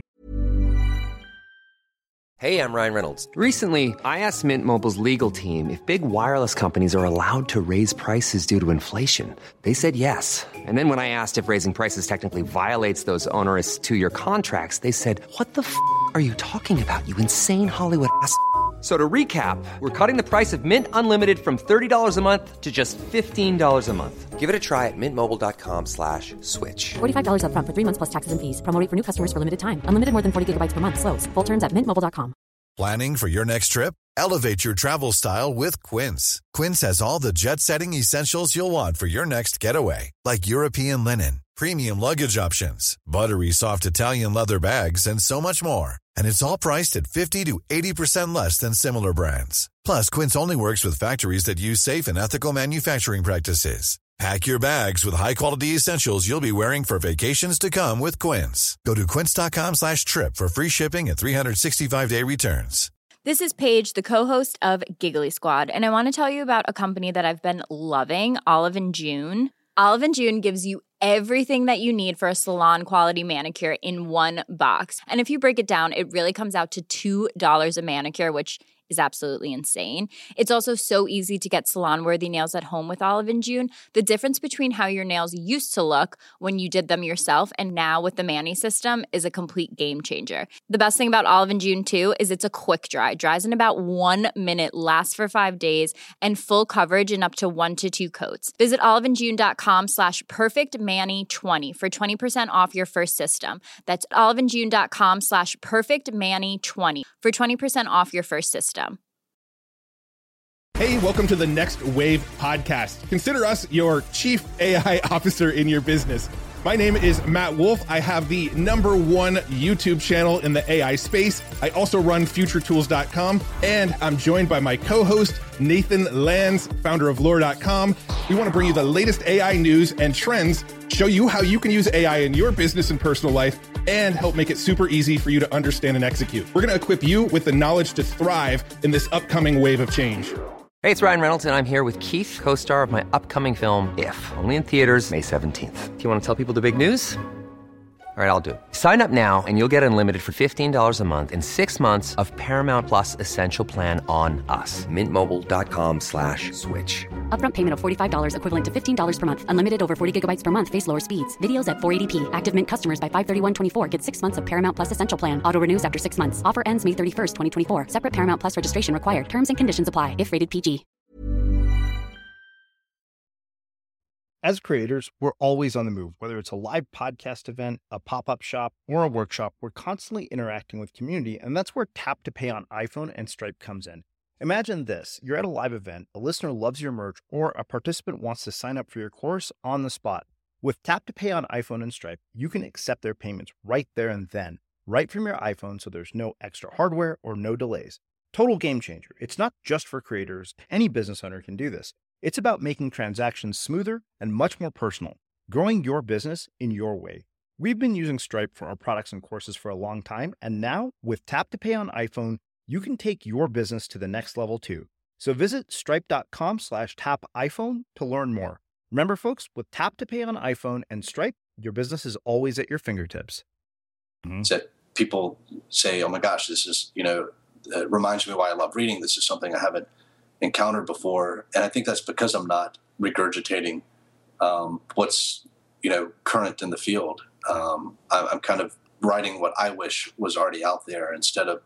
Speaker 5: Hey, I'm Ryan Reynolds. Recently, I asked Mint Mobile's legal team if big wireless companies are allowed to raise prices due to inflation. They said yes. And then when I asked if raising prices technically violates those onerous two-year contracts, they said, "What the f*** are you talking about, you insane Hollywood ass f- So to recap, we're cutting the price of Mint Unlimited from thirty dollars a month to just fifteen dollars a month. Give it a try at mintmobile.com slash switch.
Speaker 6: forty-five dollars up front for three months plus taxes and fees. Promo rate for new customers for limited time. Unlimited more than forty gigabytes per month. Slows full terms at mint mobile dot com.
Speaker 10: Planning for your next trip? Elevate your travel style with Quince. Quince has all the jet-setting essentials you'll want for your next getaway, like European linen, premium luggage options, buttery soft Italian leather bags, and so much more. And it's all priced at fifty to eighty percent less than similar brands. Plus, Quince only works with factories that use safe and ethical manufacturing practices. Pack your bags with high-quality essentials you'll be wearing for vacations to come with Quince. Go to quince.com slash trip for free shipping and three sixty-five day returns.
Speaker 11: This is Paige, the co-host of Giggly Squad, and I want to tell you about a company that I've been loving, Olive and June. Olive and June gives you everything that you need for a salon-quality manicure in one box. And if you break it down, it really comes out to two dollars a manicure, which is absolutely insane. It's also so easy to get salon-worthy nails at home with Olive and June. The difference between how your nails used to look when you did them yourself and now with the Mani system is a complete game changer. The best thing about Olive and June, too, is it's a quick dry. Dries in about one minute, lasts for five days, and full coverage in up to one to two coats. Visit oliveandjune.com slash perfectmani20 for twenty percent off your first system. That's oliveandjune.com slash perfectmani20 for twenty percent off your first system.
Speaker 12: Hey, welcome to the Next Wave podcast. Consider us your chief A I officer in your business. My name is Matt Wolf. I have the number one YouTube channel in the A I space. I also run future tools dot com, and I'm joined by my co-host, Nathan Lands, founder of lore dot com. We want to bring you the latest A I news and trends, show you how you can use A I in your business and personal life, and help make it super easy for you to understand and execute. We're going to equip you with the knowledge to thrive in this upcoming wave of change.
Speaker 5: Hey, it's Ryan Reynolds, and I'm here with Keith, co-star of my upcoming film, If, only in theaters May seventeenth. Do you want to tell people the big news? All right, I'll do it. Sign up now and you'll get unlimited for fifteen dollars a month and six months of Paramount Plus Essential Plan on us. Mintmobile.com slash switch.
Speaker 6: Upfront payment of forty-five dollars equivalent to fifteen dollars per month. Unlimited over forty gigabytes per month. Face lower speeds. Videos at four eighty p. Active Mint customers by five thirty-one twenty-four get six months of Paramount Plus Essential Plan. Auto renews after six months. Offer ends May thirty-first, twenty twenty-four. Separate Paramount Plus registration required. Terms and conditions apply if rated P G.
Speaker 1: As creators, we're always on the move. Whether it's a live podcast event, a pop-up shop, or a workshop, we're constantly interacting with community, and that's where Tap to Pay on iPhone and Stripe comes in. Imagine this. You're at a live event, a listener loves your merch, or a participant wants to sign up for your course on the spot. With Tap to Pay on iPhone and Stripe, you can accept their payments right there and then, right from your iPhone, so there's no extra hardware or no delays. Total game changer. It's not just for creators. Any business owner can do this. It's about making transactions smoother and much more personal, growing your business in your way. We've been using Stripe for our products and courses for a long time, and now with Tap to Pay on iPhone, you can take your business to the next level too. So visit stripe.com slash tap iPhone to learn more. Remember, folks, with Tap to Pay on iPhone and Stripe, your business is always at your fingertips.
Speaker 8: Mm-hmm. So people say, oh my gosh, this is, you know, it reminds me why I love reading. This is something I haven't encountered before. And I think that's because I'm not regurgitating um, what's, you know, current in the field. Um, I'm kind of writing what I wish was already out there instead of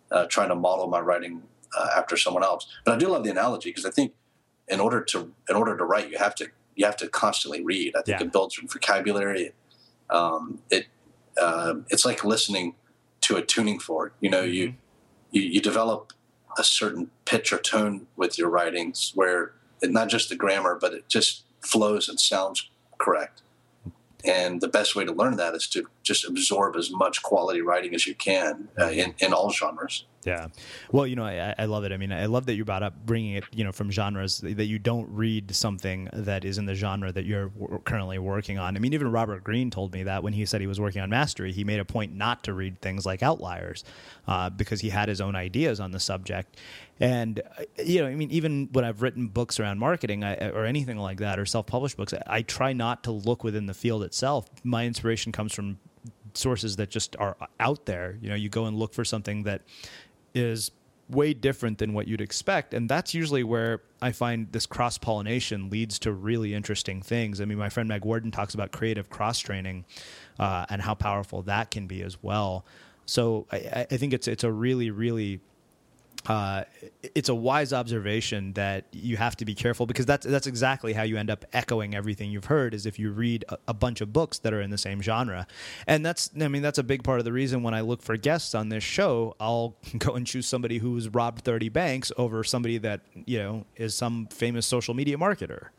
Speaker 8: uh, trying to model my writing uh, after someone else. But I do love the analogy because I think in order to in order to write, you have to you have to constantly read. I think
Speaker 9: Yeah.
Speaker 8: it builds your vocabulary. Um, it uh, it's like listening to a tuning fork. You know, you, you you develop a certain pitch or tone with your writings where it, not just the grammar, but it just flows and sounds correct. And the best way to learn that is to just absorb as much quality writing as you can uh, in, in all genres.
Speaker 9: Yeah. Well, you know, I, I love it. I mean, I love that you brought up bringing it, you know, from genres, that you don't read something that is in the genre that you're w- currently working on. I mean, even Robert Greene told me that when he said he was working on Mastery, he made a point not to read things like Outliers uh, because he had his own ideas on the subject. And, uh, you know, I mean, even when I've written books around marketing I, or anything like that, or self-published books, I, I try not to look within the field itself. My inspiration comes from sources that just are out there. You know, you go and look for something that is way different than what you'd expect. And that's usually where I find this cross-pollination leads to really interesting things. I mean, my friend Meg Warden talks about creative cross-training uh, and how powerful that can be as well. So I, I think it's it's a really, really... Uh, it's a wise observation that you have to be careful, because that's that's exactly how you end up echoing everything you've heard, is if you read a, a bunch of books that are in the same genre. And that's, I mean, that's a big part of the reason when I look for guests on this show, I'll go and choose somebody who's robbed thirty banks over somebody that, you know, is some famous social media marketer.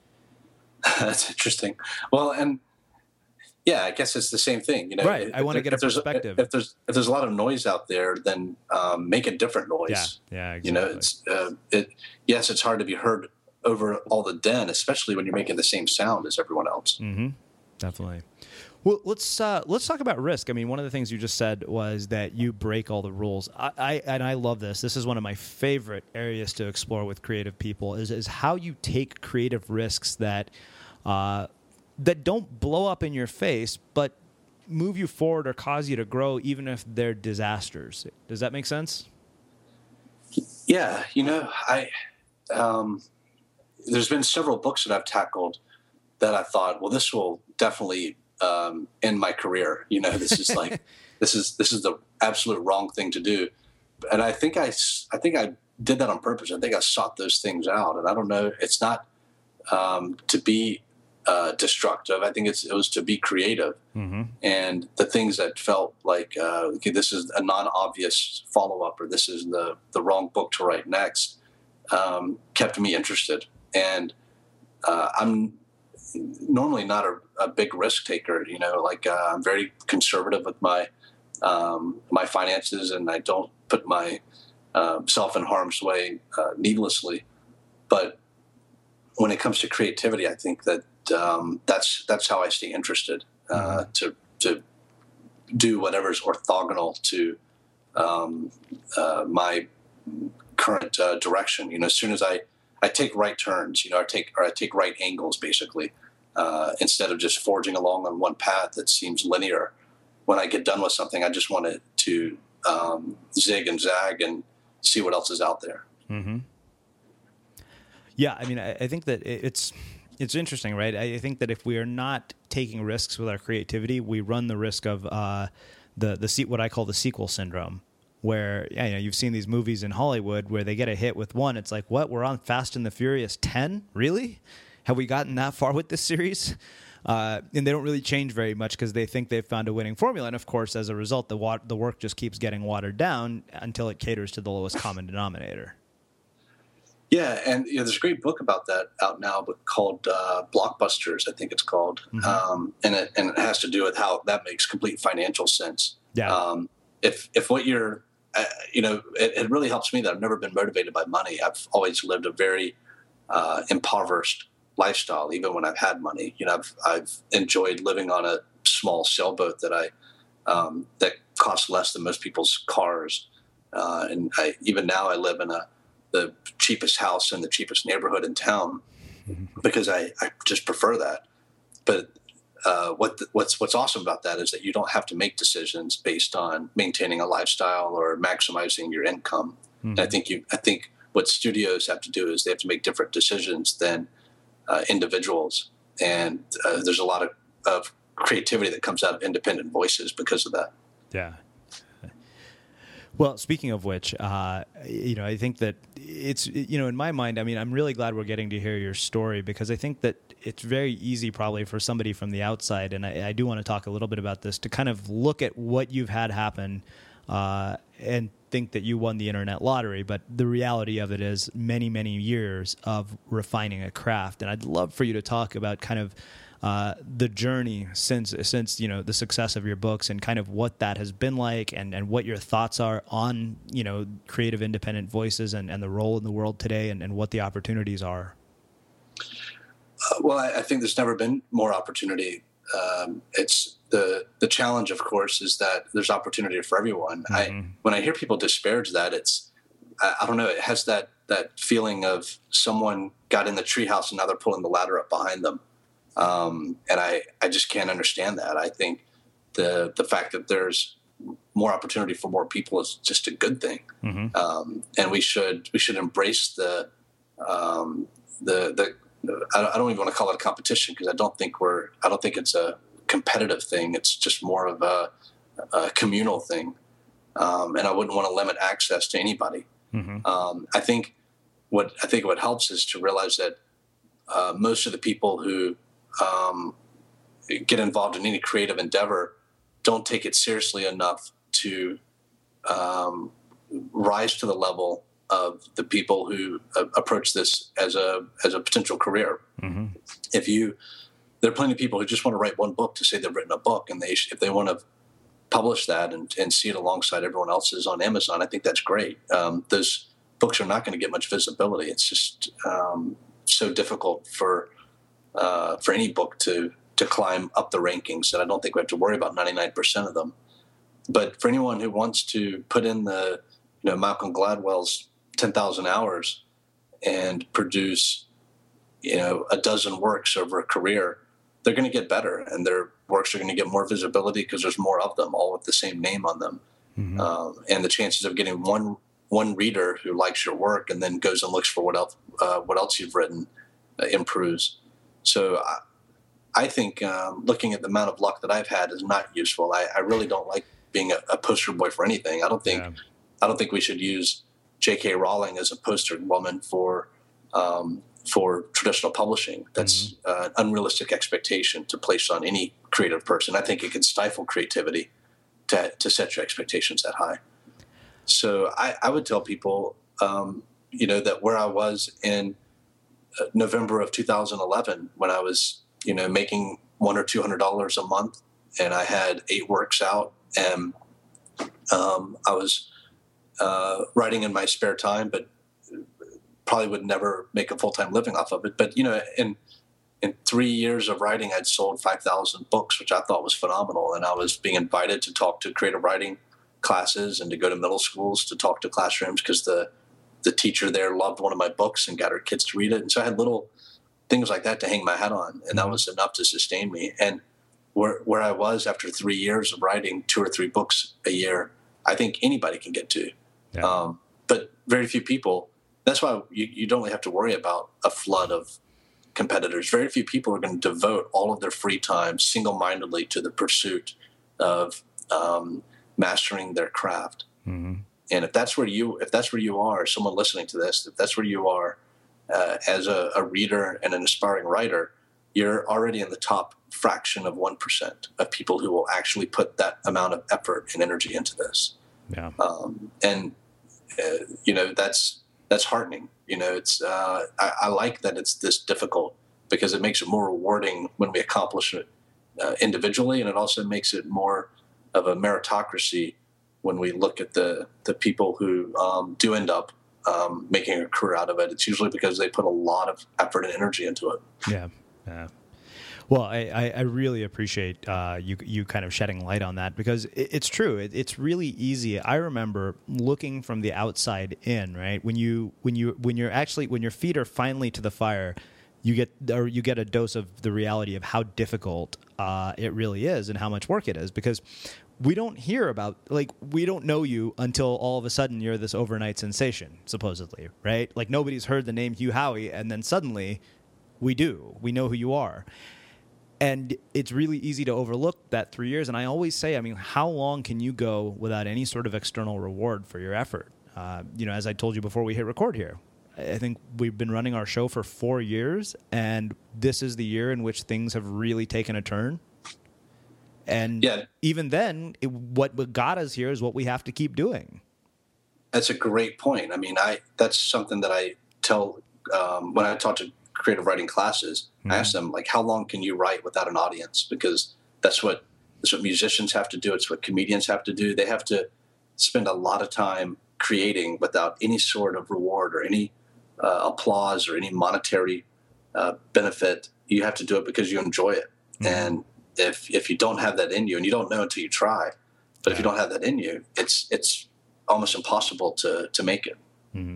Speaker 8: That's interesting. Well, and yeah, I guess it's the same thing. You know,
Speaker 9: right. I want to get a
Speaker 8: if there's,
Speaker 9: perspective.
Speaker 8: If there's if there's a lot of noise out there, then um, make a different noise.
Speaker 9: Yeah. Yeah. Exactly.
Speaker 8: You know, it's uh, it. Yes, it's hard to be heard over all the din, especially when you're making the same sound as everyone else.
Speaker 9: Mm-hmm. Definitely. Well, let's uh, let's talk about risk. I mean, one of the things you just said was that you break all the rules. I, I and I love this. This is one of my favorite areas to explore with creative people. Is is how you take creative risks that. Uh, that don't blow up in your face, but move you forward or cause you to grow, even if they're disasters. Does that make sense?
Speaker 8: Yeah, you know, I um, there's been several books that I've tackled that I thought, well, this will definitely um, end my career. You know, this is like this is this is the absolute wrong thing to do. And I think I I think I did that on purpose. I think I sought those things out, and I don't know. It's not um, to be Uh, destructive. I think it's, it was to be creative.
Speaker 9: Mm-hmm.
Speaker 8: And the things that felt like, uh, okay, this is a non-obvious follow-up, or this is the, the wrong book to write next, um, kept me interested. And uh, I'm normally not a, a big risk taker. You know, like uh, I'm very conservative with my um, my finances, and I don't put my uh, self in harm's way uh, needlessly. But when it comes to creativity, I think that Um, that's that's how I stay interested uh, to to do whatever's orthogonal to um, uh, my current uh, direction. You know, as soon as I, I take right turns, you know, I take or I take right angles, basically, uh, instead of just forging along on one path that seems linear. When I get done with something, I just want it to um, zig and zag and see what else is out there.
Speaker 9: Mm-hmm. Yeah, I mean, I, I think that it's. It's interesting, right? I think that if we are not taking risks with our creativity, we run the risk of uh, the the what I call the sequel syndrome, where yeah, you know, you've seen these movies in Hollywood where they get a hit with one. It's like, what? We're on Fast and the Furious ten? Really? Have we gotten that far with this series? Uh, and they don't really change very much because they think they've found a winning formula. And of course, as a result, the wa- the work just keeps getting watered down until it caters to the lowest common denominator.
Speaker 8: Yeah, and you know, there's a great book about that out now, but called uh, Blockbusters, I think it's called, mm-hmm. um, and it and it has to do with how that makes complete financial sense.
Speaker 9: Yeah.
Speaker 8: Um, if if what you're, uh, you know, it, it really helps me that I've never been motivated by money. I've always lived a very uh, impoverished lifestyle, even when I've had money. You know, I've I've enjoyed living on a small sailboat that I um, that costs less than most people's cars, uh, and I, even now I live in a the cheapest house in the cheapest neighborhood in town because I, I just prefer that. But uh, what the, what's what's awesome about that is that you don't have to make decisions based on maintaining a lifestyle or maximizing your income. Mm-hmm. And I think you I think what studios have to do is they have to make different decisions than uh, individuals. And uh, there's a lot of, of creativity that comes out of independent voices because of that.
Speaker 9: Yeah. Well, speaking of which, uh, you know, I think that it's, you know, in my mind, I mean, I'm really glad we're getting to hear your story, because I think that it's very easy probably for somebody from the outside, and I, I do want to talk a little bit about this, to kind of look at what you've had happen uh, and think that you won the internet lottery. But the reality of it is many, many years of refining a craft. And I'd love for you to talk about kind of Uh, the journey since since you know the success of your books, and kind of what that has been like, and, and what your thoughts are on you know creative independent voices and, and the role in the world today, and, and what the opportunities are.
Speaker 8: Uh, well, I, I think there's never been more opportunity. Um, it's the the challenge, of course, is that there's opportunity for everyone. Mm-hmm. I when I hear people disparage that, it's I, I don't know. It has that that feeling of someone got in the treehouse and now they're pulling the ladder up behind them. Um, and I, I just can't understand that. I think the the fact that there's more opportunity for more people is just a good thing. Mm-hmm. Um, and we should we should embrace the um, the the. I don't even want to call it a competition, because I don't think we're I don't think it's a competitive thing. It's just more of a, a communal thing. Um, and I wouldn't want to limit access to anybody. Mm-hmm. Um, I think what I think what helps is to realize that uh, most of the people who Um, get involved in any creative endeavor don't take it seriously enough to um, rise to the level of the people who uh, approach this as a as a potential career. Mm-hmm. If you, there are plenty of people who just want to write one book to say they've written a book, and they if they want to publish that and, and see it alongside everyone else's on Amazon, I think that's great. Um, those books are not going to get much visibility. It's just um, so difficult for. Uh, for any book to to climb up the rankings, and I don't think we have to worry about ninety-nine percent of them. But for anyone who wants to put in the, you know, Malcolm Gladwell's ten thousand hours and produce, you know, a dozen works over a career, they're going to get better, and their works are going to get more visibility because there's more of them, all with the same name on them. Mm-hmm. Um, and the chances of getting one one reader who likes your work and then goes and looks for what else uh, what else you've written uh, improves. So I, I think um, looking at the amount of luck that I've had is not useful. I, I really don't like being a, a poster boy for anything. I don't think yeah. I don't think we should use J K Rowling as a poster woman for um, for traditional publishing. That's mm-hmm. uh, an unrealistic expectation to place on any creative person. I think it can stifle creativity to to set your expectations that high. So I, I would tell people, um, you know, that where I was in November of two thousand eleven, when I was, you know, making one or two hundred dollars a month, and I had eight works out, and um, I was uh, writing in my spare time, but probably would never make a full time living off of it. But you know, in in three years of writing, I'd sold five thousand books, which I thought was phenomenal, and I was being invited to talk to creative writing classes and to go to middle schools to talk to classrooms, because the the teacher there loved one of my books and got her kids to read it. And so I had little things like that to hang my hat on. And that was enough to sustain me. And where, where I was after three years of writing two or three books a year, I think anybody can get to. Yeah. Um, but very few people, that's why you, you don't really have to worry about a flood of competitors. Very few people are going to devote all of their free time single-mindedly to the pursuit of um, mastering their craft. Mm-hmm. And if that's where you, if that's where you are, someone listening to this, if that's where you are uh, as a, a reader and an aspiring writer, you're already in the top fraction of one percent of people who will actually put that amount of effort and energy into this.
Speaker 9: Yeah.
Speaker 8: Um, and uh, you know, that's that's heartening. You know, it's uh, I, I like that it's this difficult, because it makes it more rewarding when we accomplish it uh, individually, and it also makes it more of a meritocracy when we look at the, the people who um, do end up um, making a career out of it. It's usually because they put a lot of effort and energy into it.
Speaker 9: Yeah. Yeah. Well, I, I really appreciate uh, you you kind of shedding light on that, because it, it's true. It, it's really easy. I remember looking from the outside in, right? When you when you when you're actually when your feet are finally to the fire, you get or you get a dose of the reality of how difficult uh, it really is and how much work it is, because we don't hear about, like, we don't know you until all of a sudden you're this overnight sensation, supposedly, right? Like, nobody's heard the name Hugh Howey, and then suddenly we do. We know who you are. And it's really easy to overlook that three years. And I always say, I mean, how long can you go without any sort of external reward for your effort? Uh, you know, as I told you before we hit record here, I think we've been running our show for four years, and this is the year in which things have really taken a turn. And yeah. even then, it, what got us here is what we have to keep doing.
Speaker 8: That's a great point. I mean, I that's something that I tell um, when I talk to creative writing classes. Mm-hmm. I ask them, like, how long can you write without an audience? Because that's what that's what musicians have to do. It's what comedians have to do. They have to spend a lot of time creating without any sort of reward or any uh, applause or any monetary uh, benefit. You have to do it because you enjoy it. Mm-hmm. And if if you don't have that in you, and you don't know until you try, but yeah. if you don't have that in you, it's it's almost impossible to to make it.
Speaker 9: Mm-hmm.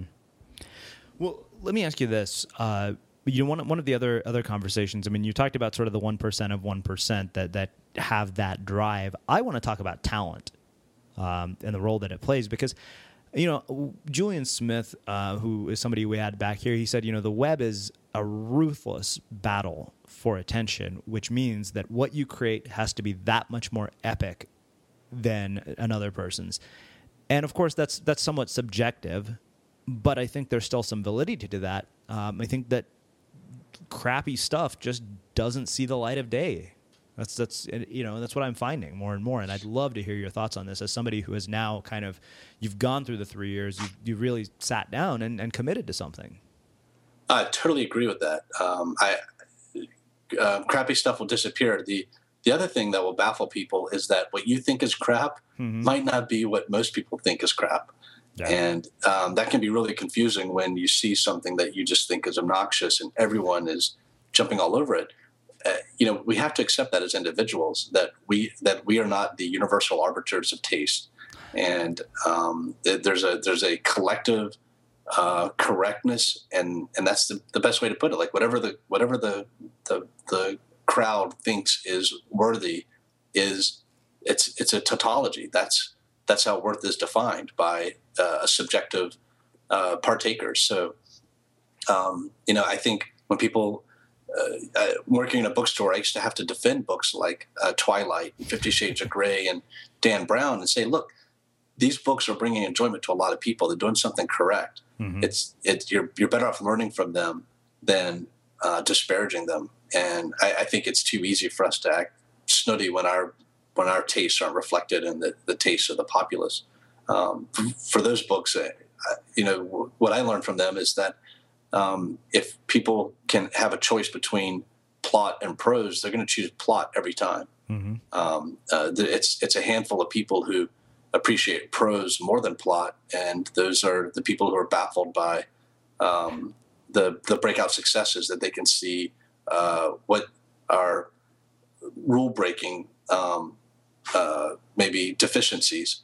Speaker 9: Well, let me ask you this. Uh, you know, one one of the other other conversations. I mean, you talked about sort of the one percent of one percent that that have that drive. I want to talk about talent um, and the role that it plays, because, you know, Julian Smith, uh, who is somebody we had back here, he said, you know, the web is a ruthless battle for attention, which means that what you create has to be that much more epic than another person's. And of course, that's that's somewhat subjective, but I think there's still some validity to that. Um, I think that crappy stuff just doesn't see the light of day. That's that's you know that's what I'm finding more and more. And I'd love to hear your thoughts on this as somebody who is now kind of, you've gone through the three years, you've, you've really sat down and, and committed to something.
Speaker 8: I totally agree with that. Um, I uh, crappy stuff will disappear. The The other thing that will baffle people is that what you think is crap mm-hmm. might not be what most people think is crap. Yeah. And um, that can be really confusing when you see something that you just think is obnoxious and everyone is jumping all over it. Uh, you know, we have to accept that as individuals, that we that we are not the universal arbiters of taste. And um, there's a there's a collective uh, correctness, and, and that's the, the best way to put it. Like whatever the whatever the the the crowd thinks is worthy is it's it's a tautology. That's that's how worth is defined by uh, a subjective uh, partakers. So um, you know, I think when people uh, uh, working in a bookstore, I used to have to defend books like uh, Twilight, Fifty Shades of Grey, and Dan Brown, and say, look, these books are bringing enjoyment to a lot of people. They're doing something correct. Mm-hmm. It's it's you're you're better off learning from them than uh, disparaging them. And I, I think it's too easy for us to act snooty when our when our tastes aren't reflected in the, the tastes of the populace. Um, for those books, uh, you know, what I learned from them is that um, if people can have a choice between plot and prose, they're going to choose plot every time. Mm-hmm. Um, uh, it's it's a handful of people who appreciate prose more than plot, and those are the people who are baffled by um, the the breakout successes that they can see. Uh, what are rule-breaking, um, uh, maybe deficiencies,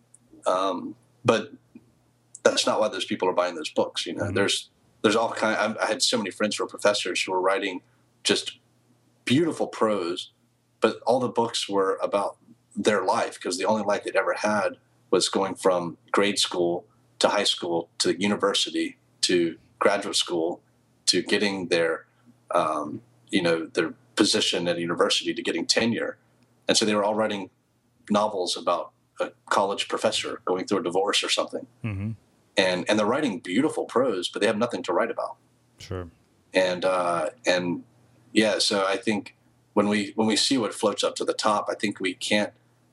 Speaker 8: um, but that's not why those people are buying those books. You know, mm-hmm. there's there's all kind. Of, I had so many friends who were professors who were writing just beautiful prose, but all the books were about their life, because the only life they'd ever had was going from grade school to high school to university to graduate school to getting their Um, you know, their position at a university to getting tenure. And so they were all writing novels about a college professor going through a divorce or something. Mm-hmm. And and they're writing beautiful prose, but they have nothing to write about.
Speaker 9: Sure.
Speaker 8: And uh, and yeah, so I think when we when we see what floats up to the top, I think we can't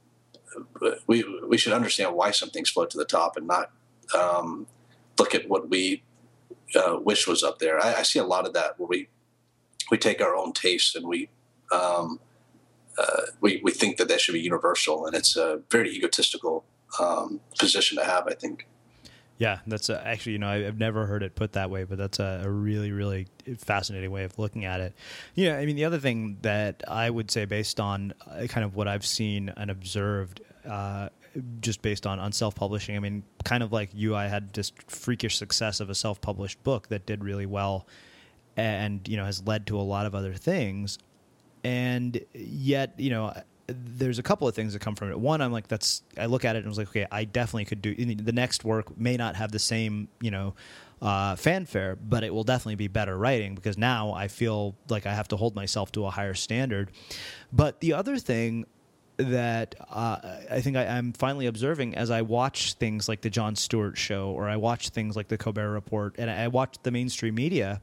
Speaker 8: we we should understand why some things float to the top and not um, look at what we uh, wish was up there. I, I see a lot of that where we we take our own tastes and we, um, uh, we, we think that that should be universal, and it's a very egotistical, um, position to have, I think.
Speaker 9: Yeah, that's a, actually, you know, I, I've never heard it put that way, but that's a, a really, really fascinating way of looking at it. Yeah. I mean, the other thing that I would say, based on kind of what I've seen and observed, uh, just based on, on self-publishing, I mean, kind of like you, I had this freakish success of a self-published book that did really well, and, you know, has led to a lot of other things. And yet, you know, there's a couple of things that come from it. One, I'm like, that's, I look at it and I was like, okay, I definitely could do, the next work may not have the same, you know, uh, fanfare, but it will definitely be better writing because now I feel like I have to hold myself to a higher standard. But the other thing that uh, I think I, I'm finally observing as I watch things like the Jon Stewart show, or I watch things like the Colbert Report, and I watch the mainstream media,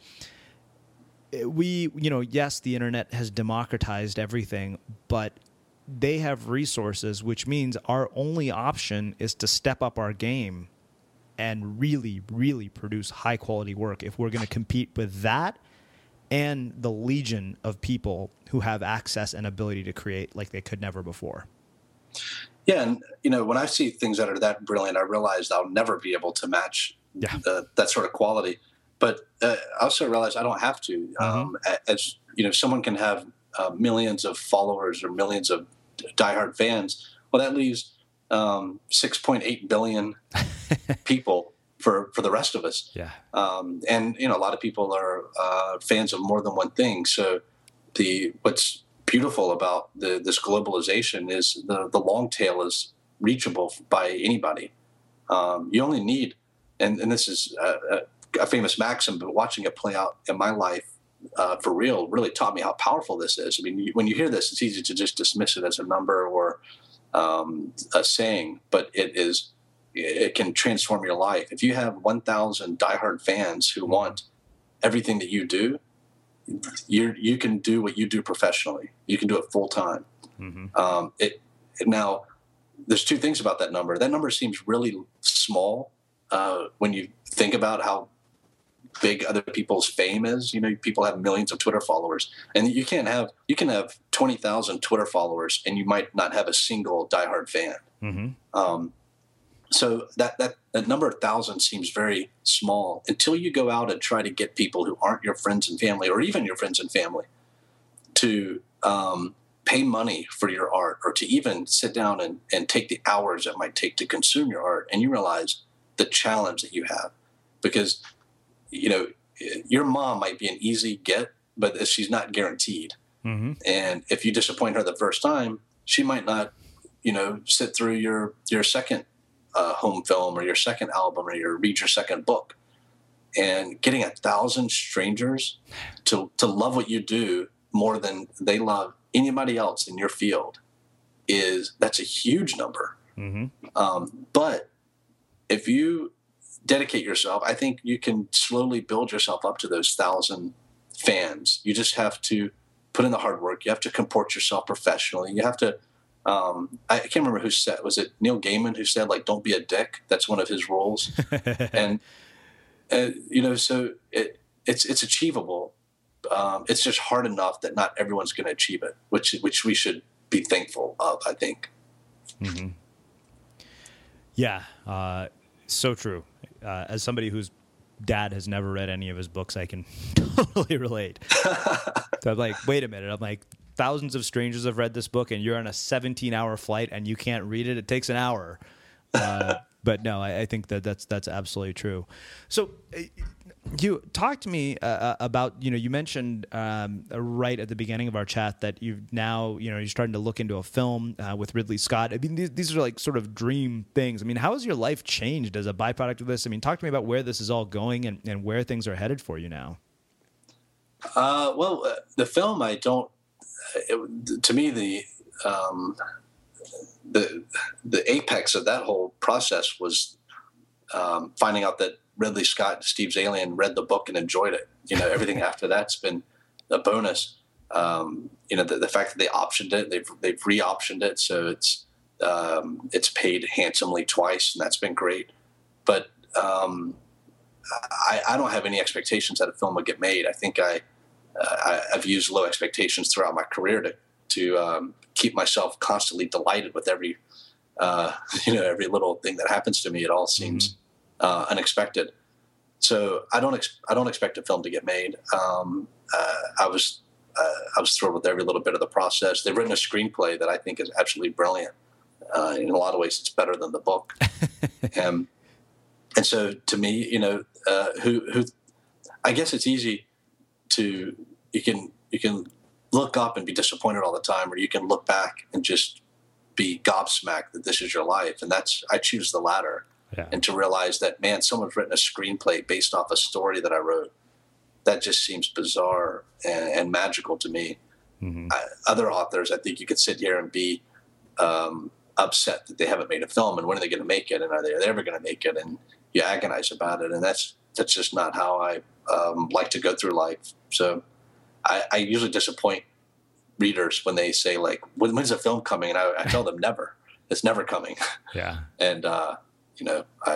Speaker 9: we, you know, yes, the internet has democratized everything, but they have resources, which means our only option is to step up our game and really, really produce high quality work if we're going to compete with that and the legion of people who have access and ability to create like they could never before.
Speaker 8: Yeah, and you know, when I see things that are that brilliant, I realize I'll never be able to match
Speaker 9: yeah.
Speaker 8: the, that sort of quality. But uh, I also realize I don't have to. Mm-hmm. Um, as you know, someone can have uh, millions of followers or millions of diehard fans. Well, that leaves um, six point eight billion people for, for the rest of us.
Speaker 9: Yeah.
Speaker 8: Um, and, you know, a lot of people are uh, fans of more than one thing. So the what's beautiful about the, this globalization is the, the long tail is reachable by anybody. Um, you only need, and, and this is a, a famous maxim, but watching it play out in my life Uh, for real, really taught me how powerful this is. I mean, you, when you hear this, it's easy to just dismiss it as a number or um, a saying, but it is, it can transform your life. If you have one thousand diehard fans who want everything that you do, you you can do what you do professionally. You can do it full time. Mm-hmm. Um, it, it now, there's two things about that number. That number seems really small uh, when you think about how big other people's fame is. You know, people have millions of Twitter followers, and you can't have, you can have twenty thousand Twitter followers and you might not have a single diehard fan. Mm-hmm. Um, so that, that, that number of thousands seems very small until you go out and try to get people who aren't your friends and family, or even your friends and family, to um, pay money for your art, or to even sit down and, and take the hours it might take to consume your art. And you realize the challenge that you have, because you know, your mom might be an easy get, but she's not guaranteed. Mm-hmm. And if you disappoint her the first time, she might not, you know, sit through your, your second uh, home film or your second album or your read your second book. And getting a thousand strangers to, to love what you do more than they love anybody else in your field is, that's a huge number. Mm-hmm. Um, but if you dedicate yourself, I think you can slowly build yourself up to those thousand fans. You just have to put in the hard work. You have to comport yourself professionally. You have to, um, I can't remember who said, was it Neil Gaiman who said, like, don't be a dick? That's one of his rules. and, uh, you know, so it, it's, it's achievable. Um, it's just hard enough that not everyone's going to achieve it, which, which we should be thankful of, I think.
Speaker 9: Mm-hmm. Yeah. Uh, so true. Uh, as somebody whose dad has never read any of his books, I can totally relate. So I'm like, wait a minute. I'm like, thousands of strangers have read this book, and you're on a seventeen-hour flight, and you can't read it. It takes an hour. Uh, but no, I, I think that that's that's absolutely true. So, uh, you talk to me uh, about, you know, you mentioned um, right at the beginning of our chat that you've now, you know, you're starting to look into a film uh, with Ridley Scott. I mean, these, these are like sort of dream things. I mean, how has your life changed as a byproduct of this? I mean, talk to me about where this is all going and, and where things are headed for you now.
Speaker 8: Uh, well, uh, the film, I don't, it, to me, the, um, the, the apex of that whole process was um, finding out that Ridley Scott and Steve Zaillian read the book and enjoyed it. You know, everything after that's been a bonus. Um, you know, the, the fact that they optioned it, they've they've re-optioned it, so it's um, it's paid handsomely twice, and that's been great. But um, I, I don't have any expectations that a film would get made. I think I, uh, I I've used low expectations throughout my career to to um, keep myself constantly delighted with every uh, you know every little thing that happens to me. It all seems. Mm-hmm. Uh, unexpected. So I don't ex- I don't expect a film to get made. Um, uh, I was uh, I was thrilled with every little bit of the process. They've written a screenplay that I think is absolutely brilliant. Uh, in a lot of ways, it's better than the book. and and so to me, you know, uh, who who I guess it's easy to you can you can look up and be disappointed all the time, or you can look back and just be gobsmacked that this is your life. And that's, I choose the latter.
Speaker 9: Yeah.
Speaker 8: And to realize that, man, someone's written a screenplay based off a story that I wrote. That just seems bizarre and, and magical to me. Mm-hmm. I, other authors, I think you could sit here and be um, upset that they haven't made a film, and when are they going to make it, and are they ever going to make it, and you agonize about it. And that's that's just not how I um, like to go through life. So I, I usually disappoint readers when they say, like, when, when's a film coming? And I, I tell them never. It's never coming.
Speaker 9: Yeah.
Speaker 8: And uh, you know, I,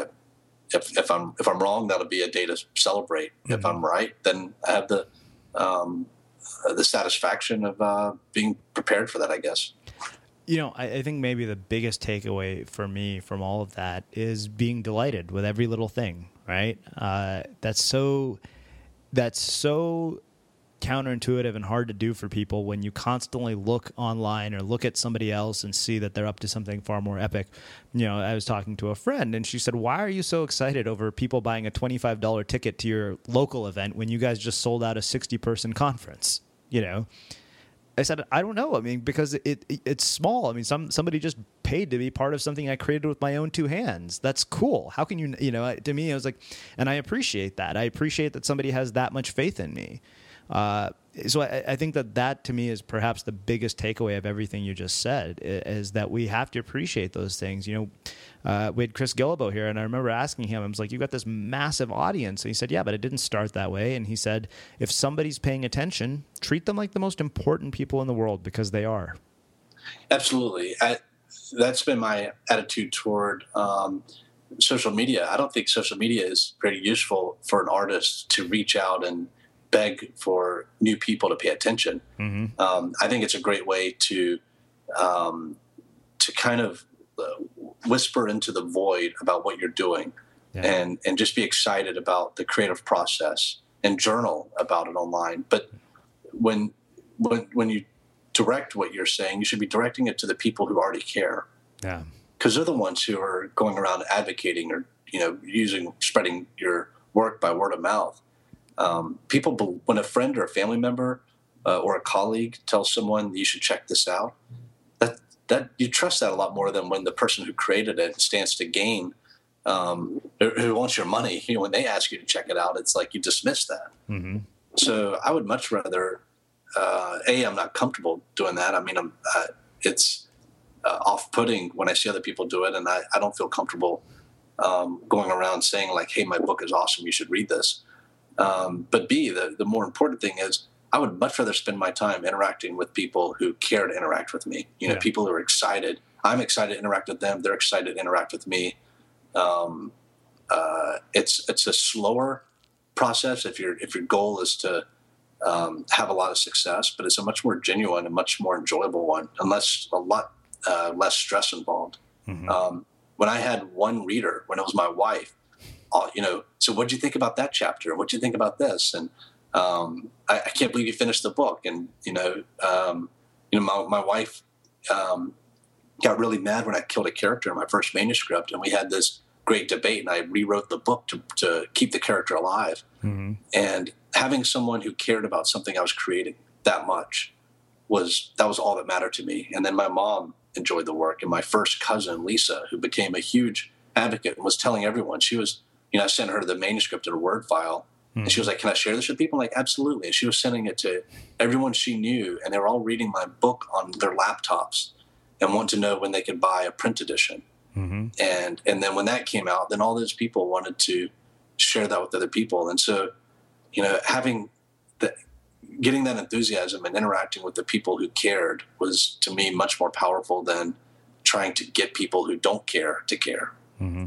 Speaker 8: if if I'm if I'm wrong, that'll be a day to celebrate. Mm-hmm. If I'm right, then I have the um, the satisfaction of uh, being prepared for that, I guess.
Speaker 9: You know, I, I think maybe the biggest takeaway for me from all of that is being delighted with every little thing, right? Uh, that's so that's so counterintuitive and hard to do for people when you constantly look online or look at somebody else and see that they're up to something far more epic. You know, I was talking to a friend and she said, why are you so excited over people buying a twenty-five dollars ticket to your local event when you guys just sold out a sixty person conference? You know, I said, I don't know. I mean, because it, it it's small. I mean, some somebody just paid to be part of something I created with my own two hands. That's cool. How can you, you know, to me, I was like, and I appreciate that. I appreciate that somebody has that much faith in me. Uh, so I, I think that that to me is perhaps the biggest takeaway of everything you just said, is that we have to appreciate those things. You know, uh, we had Chris Guillebeau here, and I remember asking him, I was like, you got this massive audience. And he said, yeah, but it didn't start that way. And he said, if somebody's paying attention, treat them like the most important people in the world, because they are.
Speaker 8: Absolutely. I, that's been my attitude toward um, social media. I don't think social media is very useful for an artist to reach out and beg for new people to pay attention. Mm-hmm. Um, I think it's a great way to um, to kind of uh, whisper into the void about what you're doing, yeah. and and just be excited about the creative process and journal about it online. But when when when you direct what you're saying, you should be directing it to the people who already care.
Speaker 9: Yeah,
Speaker 8: because they're the ones who are going around advocating, or you know, using spreading your work by word of mouth. Um, people, when a friend or a family member uh, or a colleague tells someone you should check this out, that that you trust that a lot more than when the person who created it stands to gain, um, who wants your money. You know, when they ask you to check it out, it's like you dismiss that. Mm-hmm. So I would much rather, uh, a, I'm not comfortable doing that. I mean, I'm, uh, it's uh, off-putting when I see other people do it, and I, I don't feel comfortable um, going around saying like, "Hey, my book is awesome. You should read this." Um, but B, the, the more important thing is I would much rather spend my time interacting with people who care to interact with me. You know, yeah. people who are excited. I'm excited to interact with them. They're excited to interact with me. Um, uh, it's it's a slower process if your if your goal is to um, have a lot of success, but it's a much more genuine and much more enjoyable one, unless a lot uh, less stress involved. Mm-hmm. Um, when I had one reader, when it was my wife, Uh, you know, so what'd you think about that chapter? What'd you think about this? And um, I, I can't believe you finished the book. And, you know, um, you know, my, my wife um, got really mad when I killed a character in my first manuscript. And we had this great debate, and I rewrote the book to, to keep the character alive. Mm-hmm. And having someone who cared about something I was creating that much was, that was all that mattered to me. And then my mom enjoyed the work. And my first cousin, Lisa, who became a huge advocate and was telling everyone, she was, you know, I sent her the manuscript in a Word file, mm-hmm. and she was like, "Can I share this with people?" I'm like, absolutely. And she was sending it to everyone she knew, and they were all reading my book on their laptops and wanted to know when they could buy a print edition. Mm-hmm. And and then when that came out, then all those people wanted to share that with other people. And so, you know, having the, getting that enthusiasm and interacting with the people who cared was, to me, much more powerful than trying to get people who don't care to care.
Speaker 9: Mm-hmm.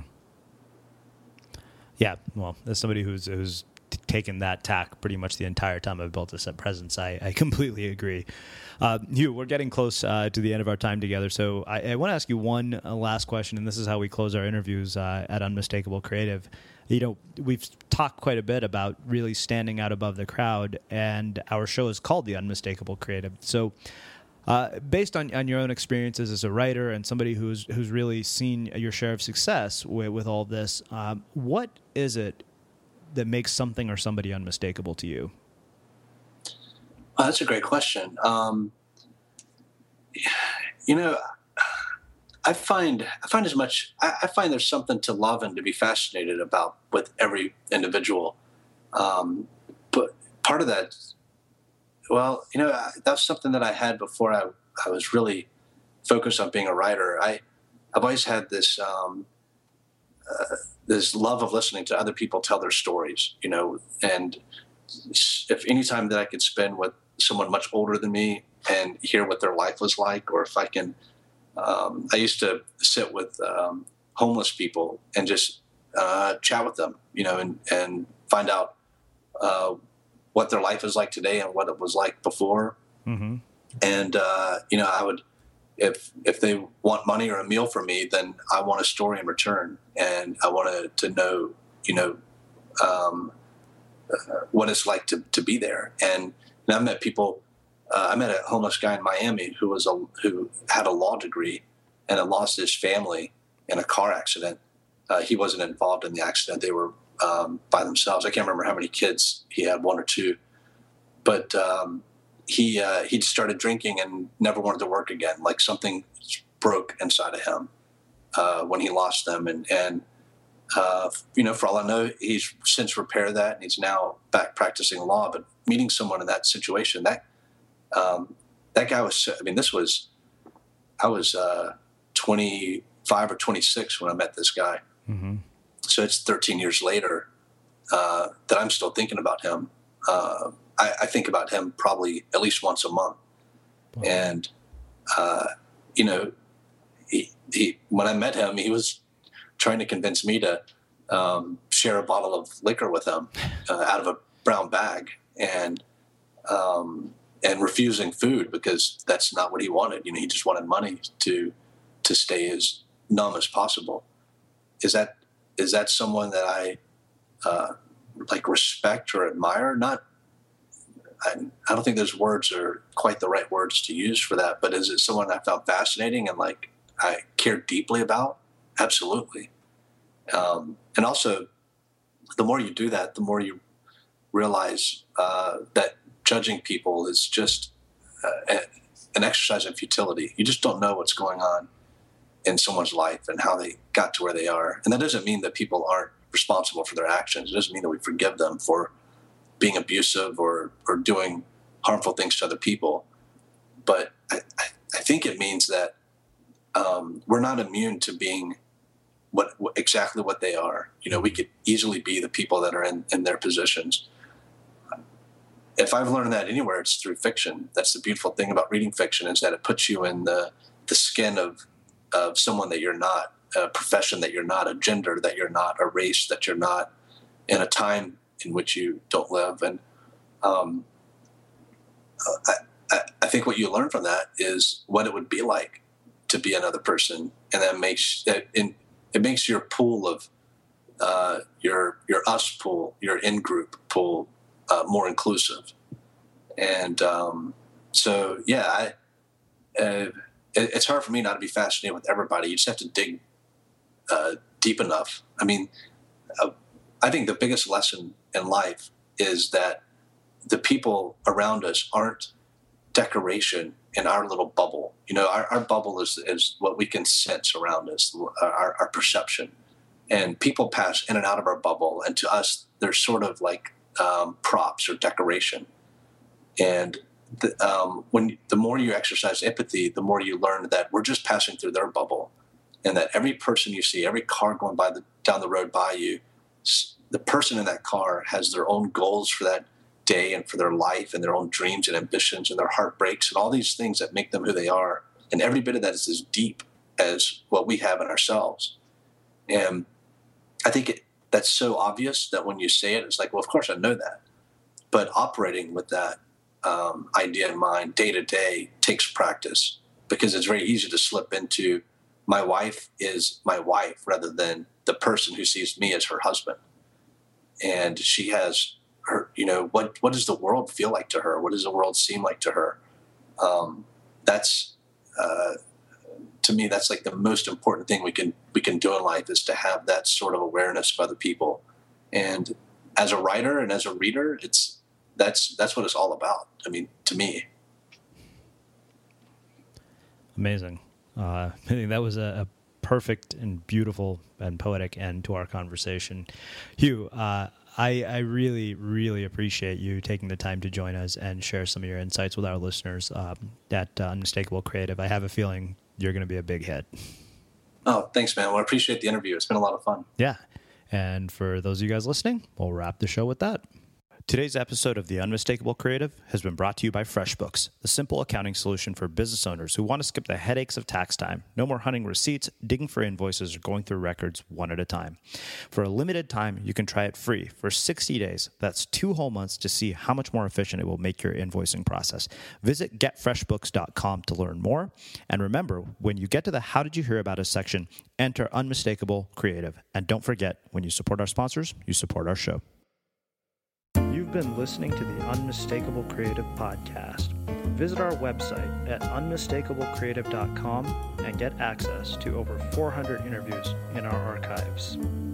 Speaker 9: Yeah, well, as somebody who's who's t- taken that tack pretty much the entire time I've built this at Presence, I, I completely agree. Uh, Hugh, we're getting close uh, to the end of our time together, so I, I want to ask you one uh, last question, and this is how we close our interviews uh, at Unmistakable Creative. You know, we've talked quite a bit about really standing out above the crowd, and our show is called The Unmistakable Creative. So Uh, based on, on your own experiences as a writer and somebody who's who's really seen your share of success with, with all this, um, what is it that makes something or somebody unmistakable to you?
Speaker 8: Oh, that's a great question. Um, you know, I find I find as much I, I find there's something to love and to be fascinated about with every individual. Um, but part of that, well, you know, that's something that I had before I I was really focused on being a writer. I I've always had this um, uh, this love of listening to other people tell their stories. You know, and if any time that I could spend with someone much older than me and hear what their life was like, or if I can. Um, I used to sit with um, homeless people and just uh, chat with them, you know, and, and find out uh, what their life is like today and what it was like before.
Speaker 9: Mm-hmm.
Speaker 8: And, uh, you know, I would, if if they want money or a meal from me, then I want a story in return. And I wanted to know, you know, um, uh, what it's like to, to be there. And, and I've met people. Uh, I met a homeless guy in Miami who was a who had a law degree and had lost his family in a car accident. Uh, he wasn't involved in the accident; they were um, by themselves. I can't remember how many kids he had, one or two. But um, he uh, he started drinking and never wanted to work again. Like something broke inside of him uh, when he lost them, and and uh, you know, for all I know, he's since repaired that and he's now back practicing law. But meeting someone in that situation, that Um, that guy was, I mean, this was, I was uh, twenty-five or twenty-six when I met this guy.
Speaker 9: Mm-hmm.
Speaker 8: So it's thirteen years later uh, that I'm still thinking about him. Uh, I, I think about him probably at least once a month. Wow. And, uh, you know, he, he, when I met him, he was trying to convince me to um, share a bottle of liquor with him uh, out of a brown bag. And, um, and refusing food because that's not what he wanted. You know, he just wanted money to to stay as numb as possible. Is that is that someone that I uh, like respect or admire? Not. I, I don't think those words are quite the right words to use for that. But is it someone I found fascinating and like I care deeply about? Absolutely. Um, and also, the more you do that, the more you realize uh, that. Judging people is just uh, an exercise in futility. You just don't know what's going on in someone's life and how they got to where they are. And that doesn't mean that people aren't responsible for their actions. It doesn't mean that we forgive them for being abusive or, or doing harmful things to other people. But I, I think it means that um, we're not immune to being what, what exactly what they are. You know, we could easily be the people that are in, in their positions. If I've learned that anywhere, it's through fiction. That's the beautiful thing about reading fiction is that it puts you in the, the skin of of someone that you're not, a profession that you're not, a gender that you're not, a race that you're not, in a time in which you don't live. And um, I, I, I think what you learn from that is what it would be like to be another person, and that makes it, it makes your pool of uh, your your us pool, your in group pool. Uh, more inclusive. And um, so, yeah, I, uh, it, it's hard for me not to be fascinated with everybody. You just have to dig uh, deep enough. I mean, uh, I think the biggest lesson in life is that the people around us aren't decoration in our little bubble. You know, our, our bubble is, is what we can sense around us, our, our perception. And people pass in and out of our bubble. And to us, they're sort of like Um, props or decoration. And the, um, when the more you exercise empathy, the more you learn that we're just passing through their bubble, and that every person you see, every car going by the down the road by you, the person in that car has their own goals for that day and for their life and their own dreams and ambitions and their heartbreaks and all these things that make them who they are. And every bit of that is as deep as what we have in ourselves. And I think it, that's so obvious that when you say it, it's like, well, of course I know that. But operating with that um, idea in mind day to day takes practice, because it's very easy to slip into my wife is my wife rather than the person who sees me as her husband. And she has her, you know, what, what does the world feel like to her? What does the world seem like to her? Um, that's, uh, to me, that's like the most important thing we can we can do in life, is to have that sort of awareness of other people. And as a writer and as a reader, it's that's that's what it's all about. I mean, to me.
Speaker 9: Amazing. Uh, I think that was a, a perfect and beautiful and poetic end to our conversation. Hugh, uh, I, I really, really appreciate you taking the time to join us and share some of your insights with our listeners um, at uh, Unmistakable Creative. I have a feeling you're going to be a big hit.
Speaker 8: Oh, thanks, man. Well, I appreciate the interview. It's been a lot of fun.
Speaker 9: Yeah. And for those of you guys listening, we'll wrap the show with that. Today's episode of The Unmistakable Creative has been brought to you by FreshBooks, the simple accounting solution for business owners who want to skip the headaches of tax time. No more hunting receipts, digging for invoices, or going through records one at a time. For a limited time, you can try it free for sixty days. That's two whole months to see how much more efficient it will make your invoicing process. Visit get fresh books dot com to learn more. And remember, when you get to the How Did You Hear About Us section, enter Unmistakable Creative. And don't forget, when you support our sponsors, you support our show.
Speaker 7: You've been listening to the Unmistakable Creative Podcast. Visit our website at unmistakable creative dot com and get access to over four hundred interviews in our archives.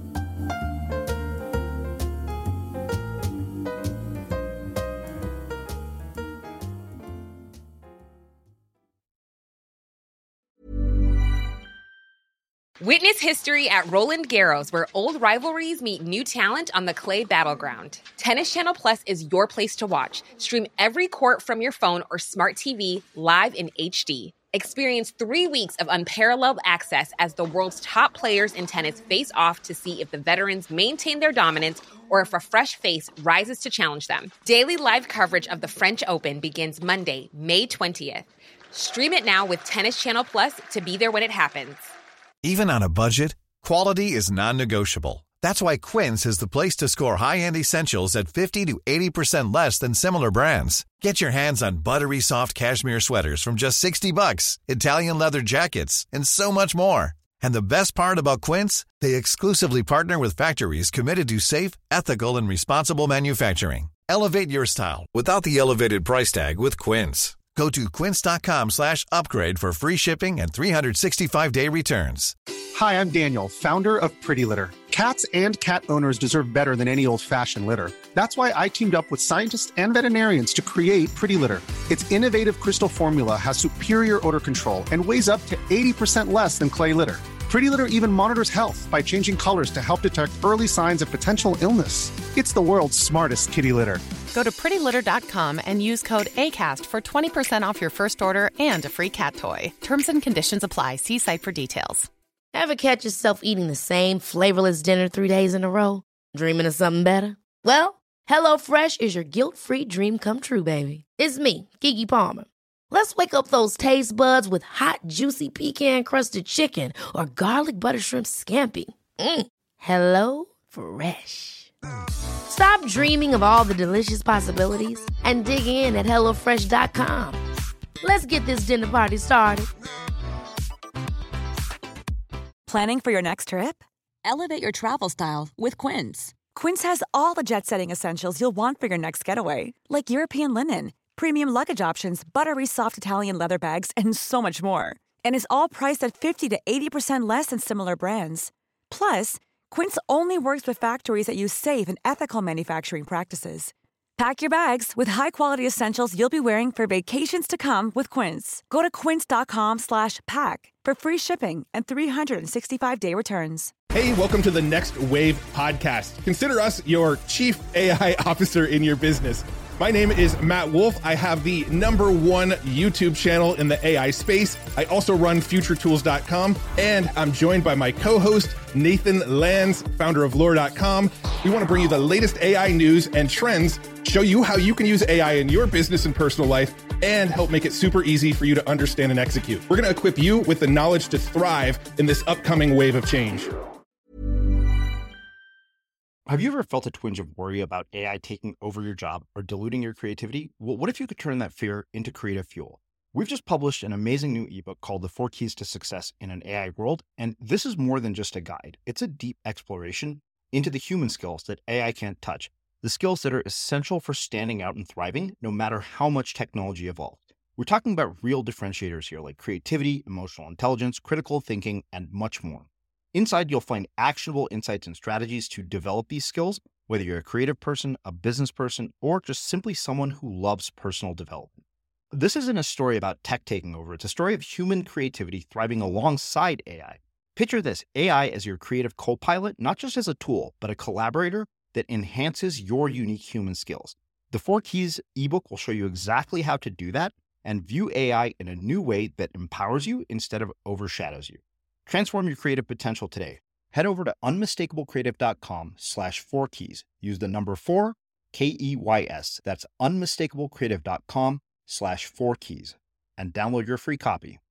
Speaker 13: Witness history at Roland Garros, where old rivalries meet new talent on the clay battleground. Tennis Channel Plus is your place to watch. Stream every court from your phone or smart T V live in H D. Experience three weeks of unparalleled access as the world's top players in tennis face off to see if the veterans maintain their dominance or if a fresh face rises to challenge them. Daily live coverage of the French Open begins Monday, May twentieth. Stream it now with Tennis Channel Plus to be there when it happens.
Speaker 10: Even on a budget, quality is non-negotiable. That's why Quince is the place to score high-end essentials at fifty to eighty percent less than similar brands. Get your hands on buttery soft cashmere sweaters from just sixty bucks, Italian leather jackets, and so much more. And the best part about Quince, they exclusively partner with factories committed to safe, ethical, and responsible manufacturing. Elevate your style without the elevated price tag with Quince. Go to quince.com slash upgrade for free shipping and three sixty-five day returns.
Speaker 14: Hi, I'm Daniel, founder of Pretty Litter. Cats and cat owners deserve better than any old-fashioned litter. That's why I teamed up with scientists and veterinarians to create Pretty Litter. Its innovative crystal formula has superior odor control and weighs up to eighty percent less than clay litter. Pretty Litter even monitors health by changing colors to help detect early signs of potential illness. It's the world's smartest kitty litter.
Speaker 15: Go to pretty litter dot com and use code ACAST for twenty percent off your first order and a free cat toy. Terms and conditions apply. See site for details.
Speaker 3: Ever catch yourself eating the same flavorless dinner three days in a row? Dreaming of something better? Well, HelloFresh is your guilt-free dream come true, baby. It's me, Keke Palmer. Let's wake up those taste buds with hot, juicy pecan-crusted chicken or garlic butter shrimp scampi. Mm. Hello Fresh. Stop dreaming of all the delicious possibilities and dig in at hello fresh dot com. Let's get this dinner party started.
Speaker 16: Planning for your next trip? Elevate your travel style with Quince. Quince has all the jet-setting essentials you'll want for your next getaway, like European linen, premium luggage options, buttery soft Italian leather bags, and so much more. And is all priced at fifty to eighty percent less than similar brands. Plus, Quince only works with factories that use safe and ethical manufacturing practices. Pack your bags with high-quality essentials you'll be wearing for vacations to come with Quince. Go to quince.com slash pack for free shipping and three sixty-five day returns.
Speaker 12: Hey, welcome to the Next Wave podcast. Consider us your chief A I officer in your business. My name is Matt Wolf. I have the number one YouTube channel in the A I space. I also run future tools dot com, and I'm joined by my co-host, Nathan Lands, founder of lore dot com. We want to bring you the latest A I news and trends, show you how you can use A I in your business and personal life, and help make it super easy for you to understand and execute. We're going to equip you with the knowledge to thrive in this upcoming wave of change.
Speaker 1: Have you ever felt a twinge of worry about A I taking over your job or diluting your creativity? Well, what if you could turn that fear into creative fuel? We've just published an amazing new ebook called The Four Keys to Success in an A I World, and this is more than just a guide. It's a deep exploration into the human skills that A I can't touch, the skills that are essential for standing out and thriving, no matter how much technology evolves. We're talking about real differentiators here, like creativity, emotional intelligence, critical thinking, and much more. Inside, you'll find actionable insights and strategies to develop these skills, whether you're a creative person, a business person, or just simply someone who loves personal development. This isn't a story about tech taking over. It's a story of human creativity thriving alongside A I. Picture this, A I as your creative co-pilot, not just as a tool, but a collaborator that enhances your unique human skills. The Four Keys ebook will show you exactly how to do that and view A I in a new way that empowers you instead of overshadows you. Transform your creative potential today. Head over to unmistakablecreative.com slash four keys. Use the number four, K E Y S. That's unmistakablecreative.com slash four keys and download your free copy.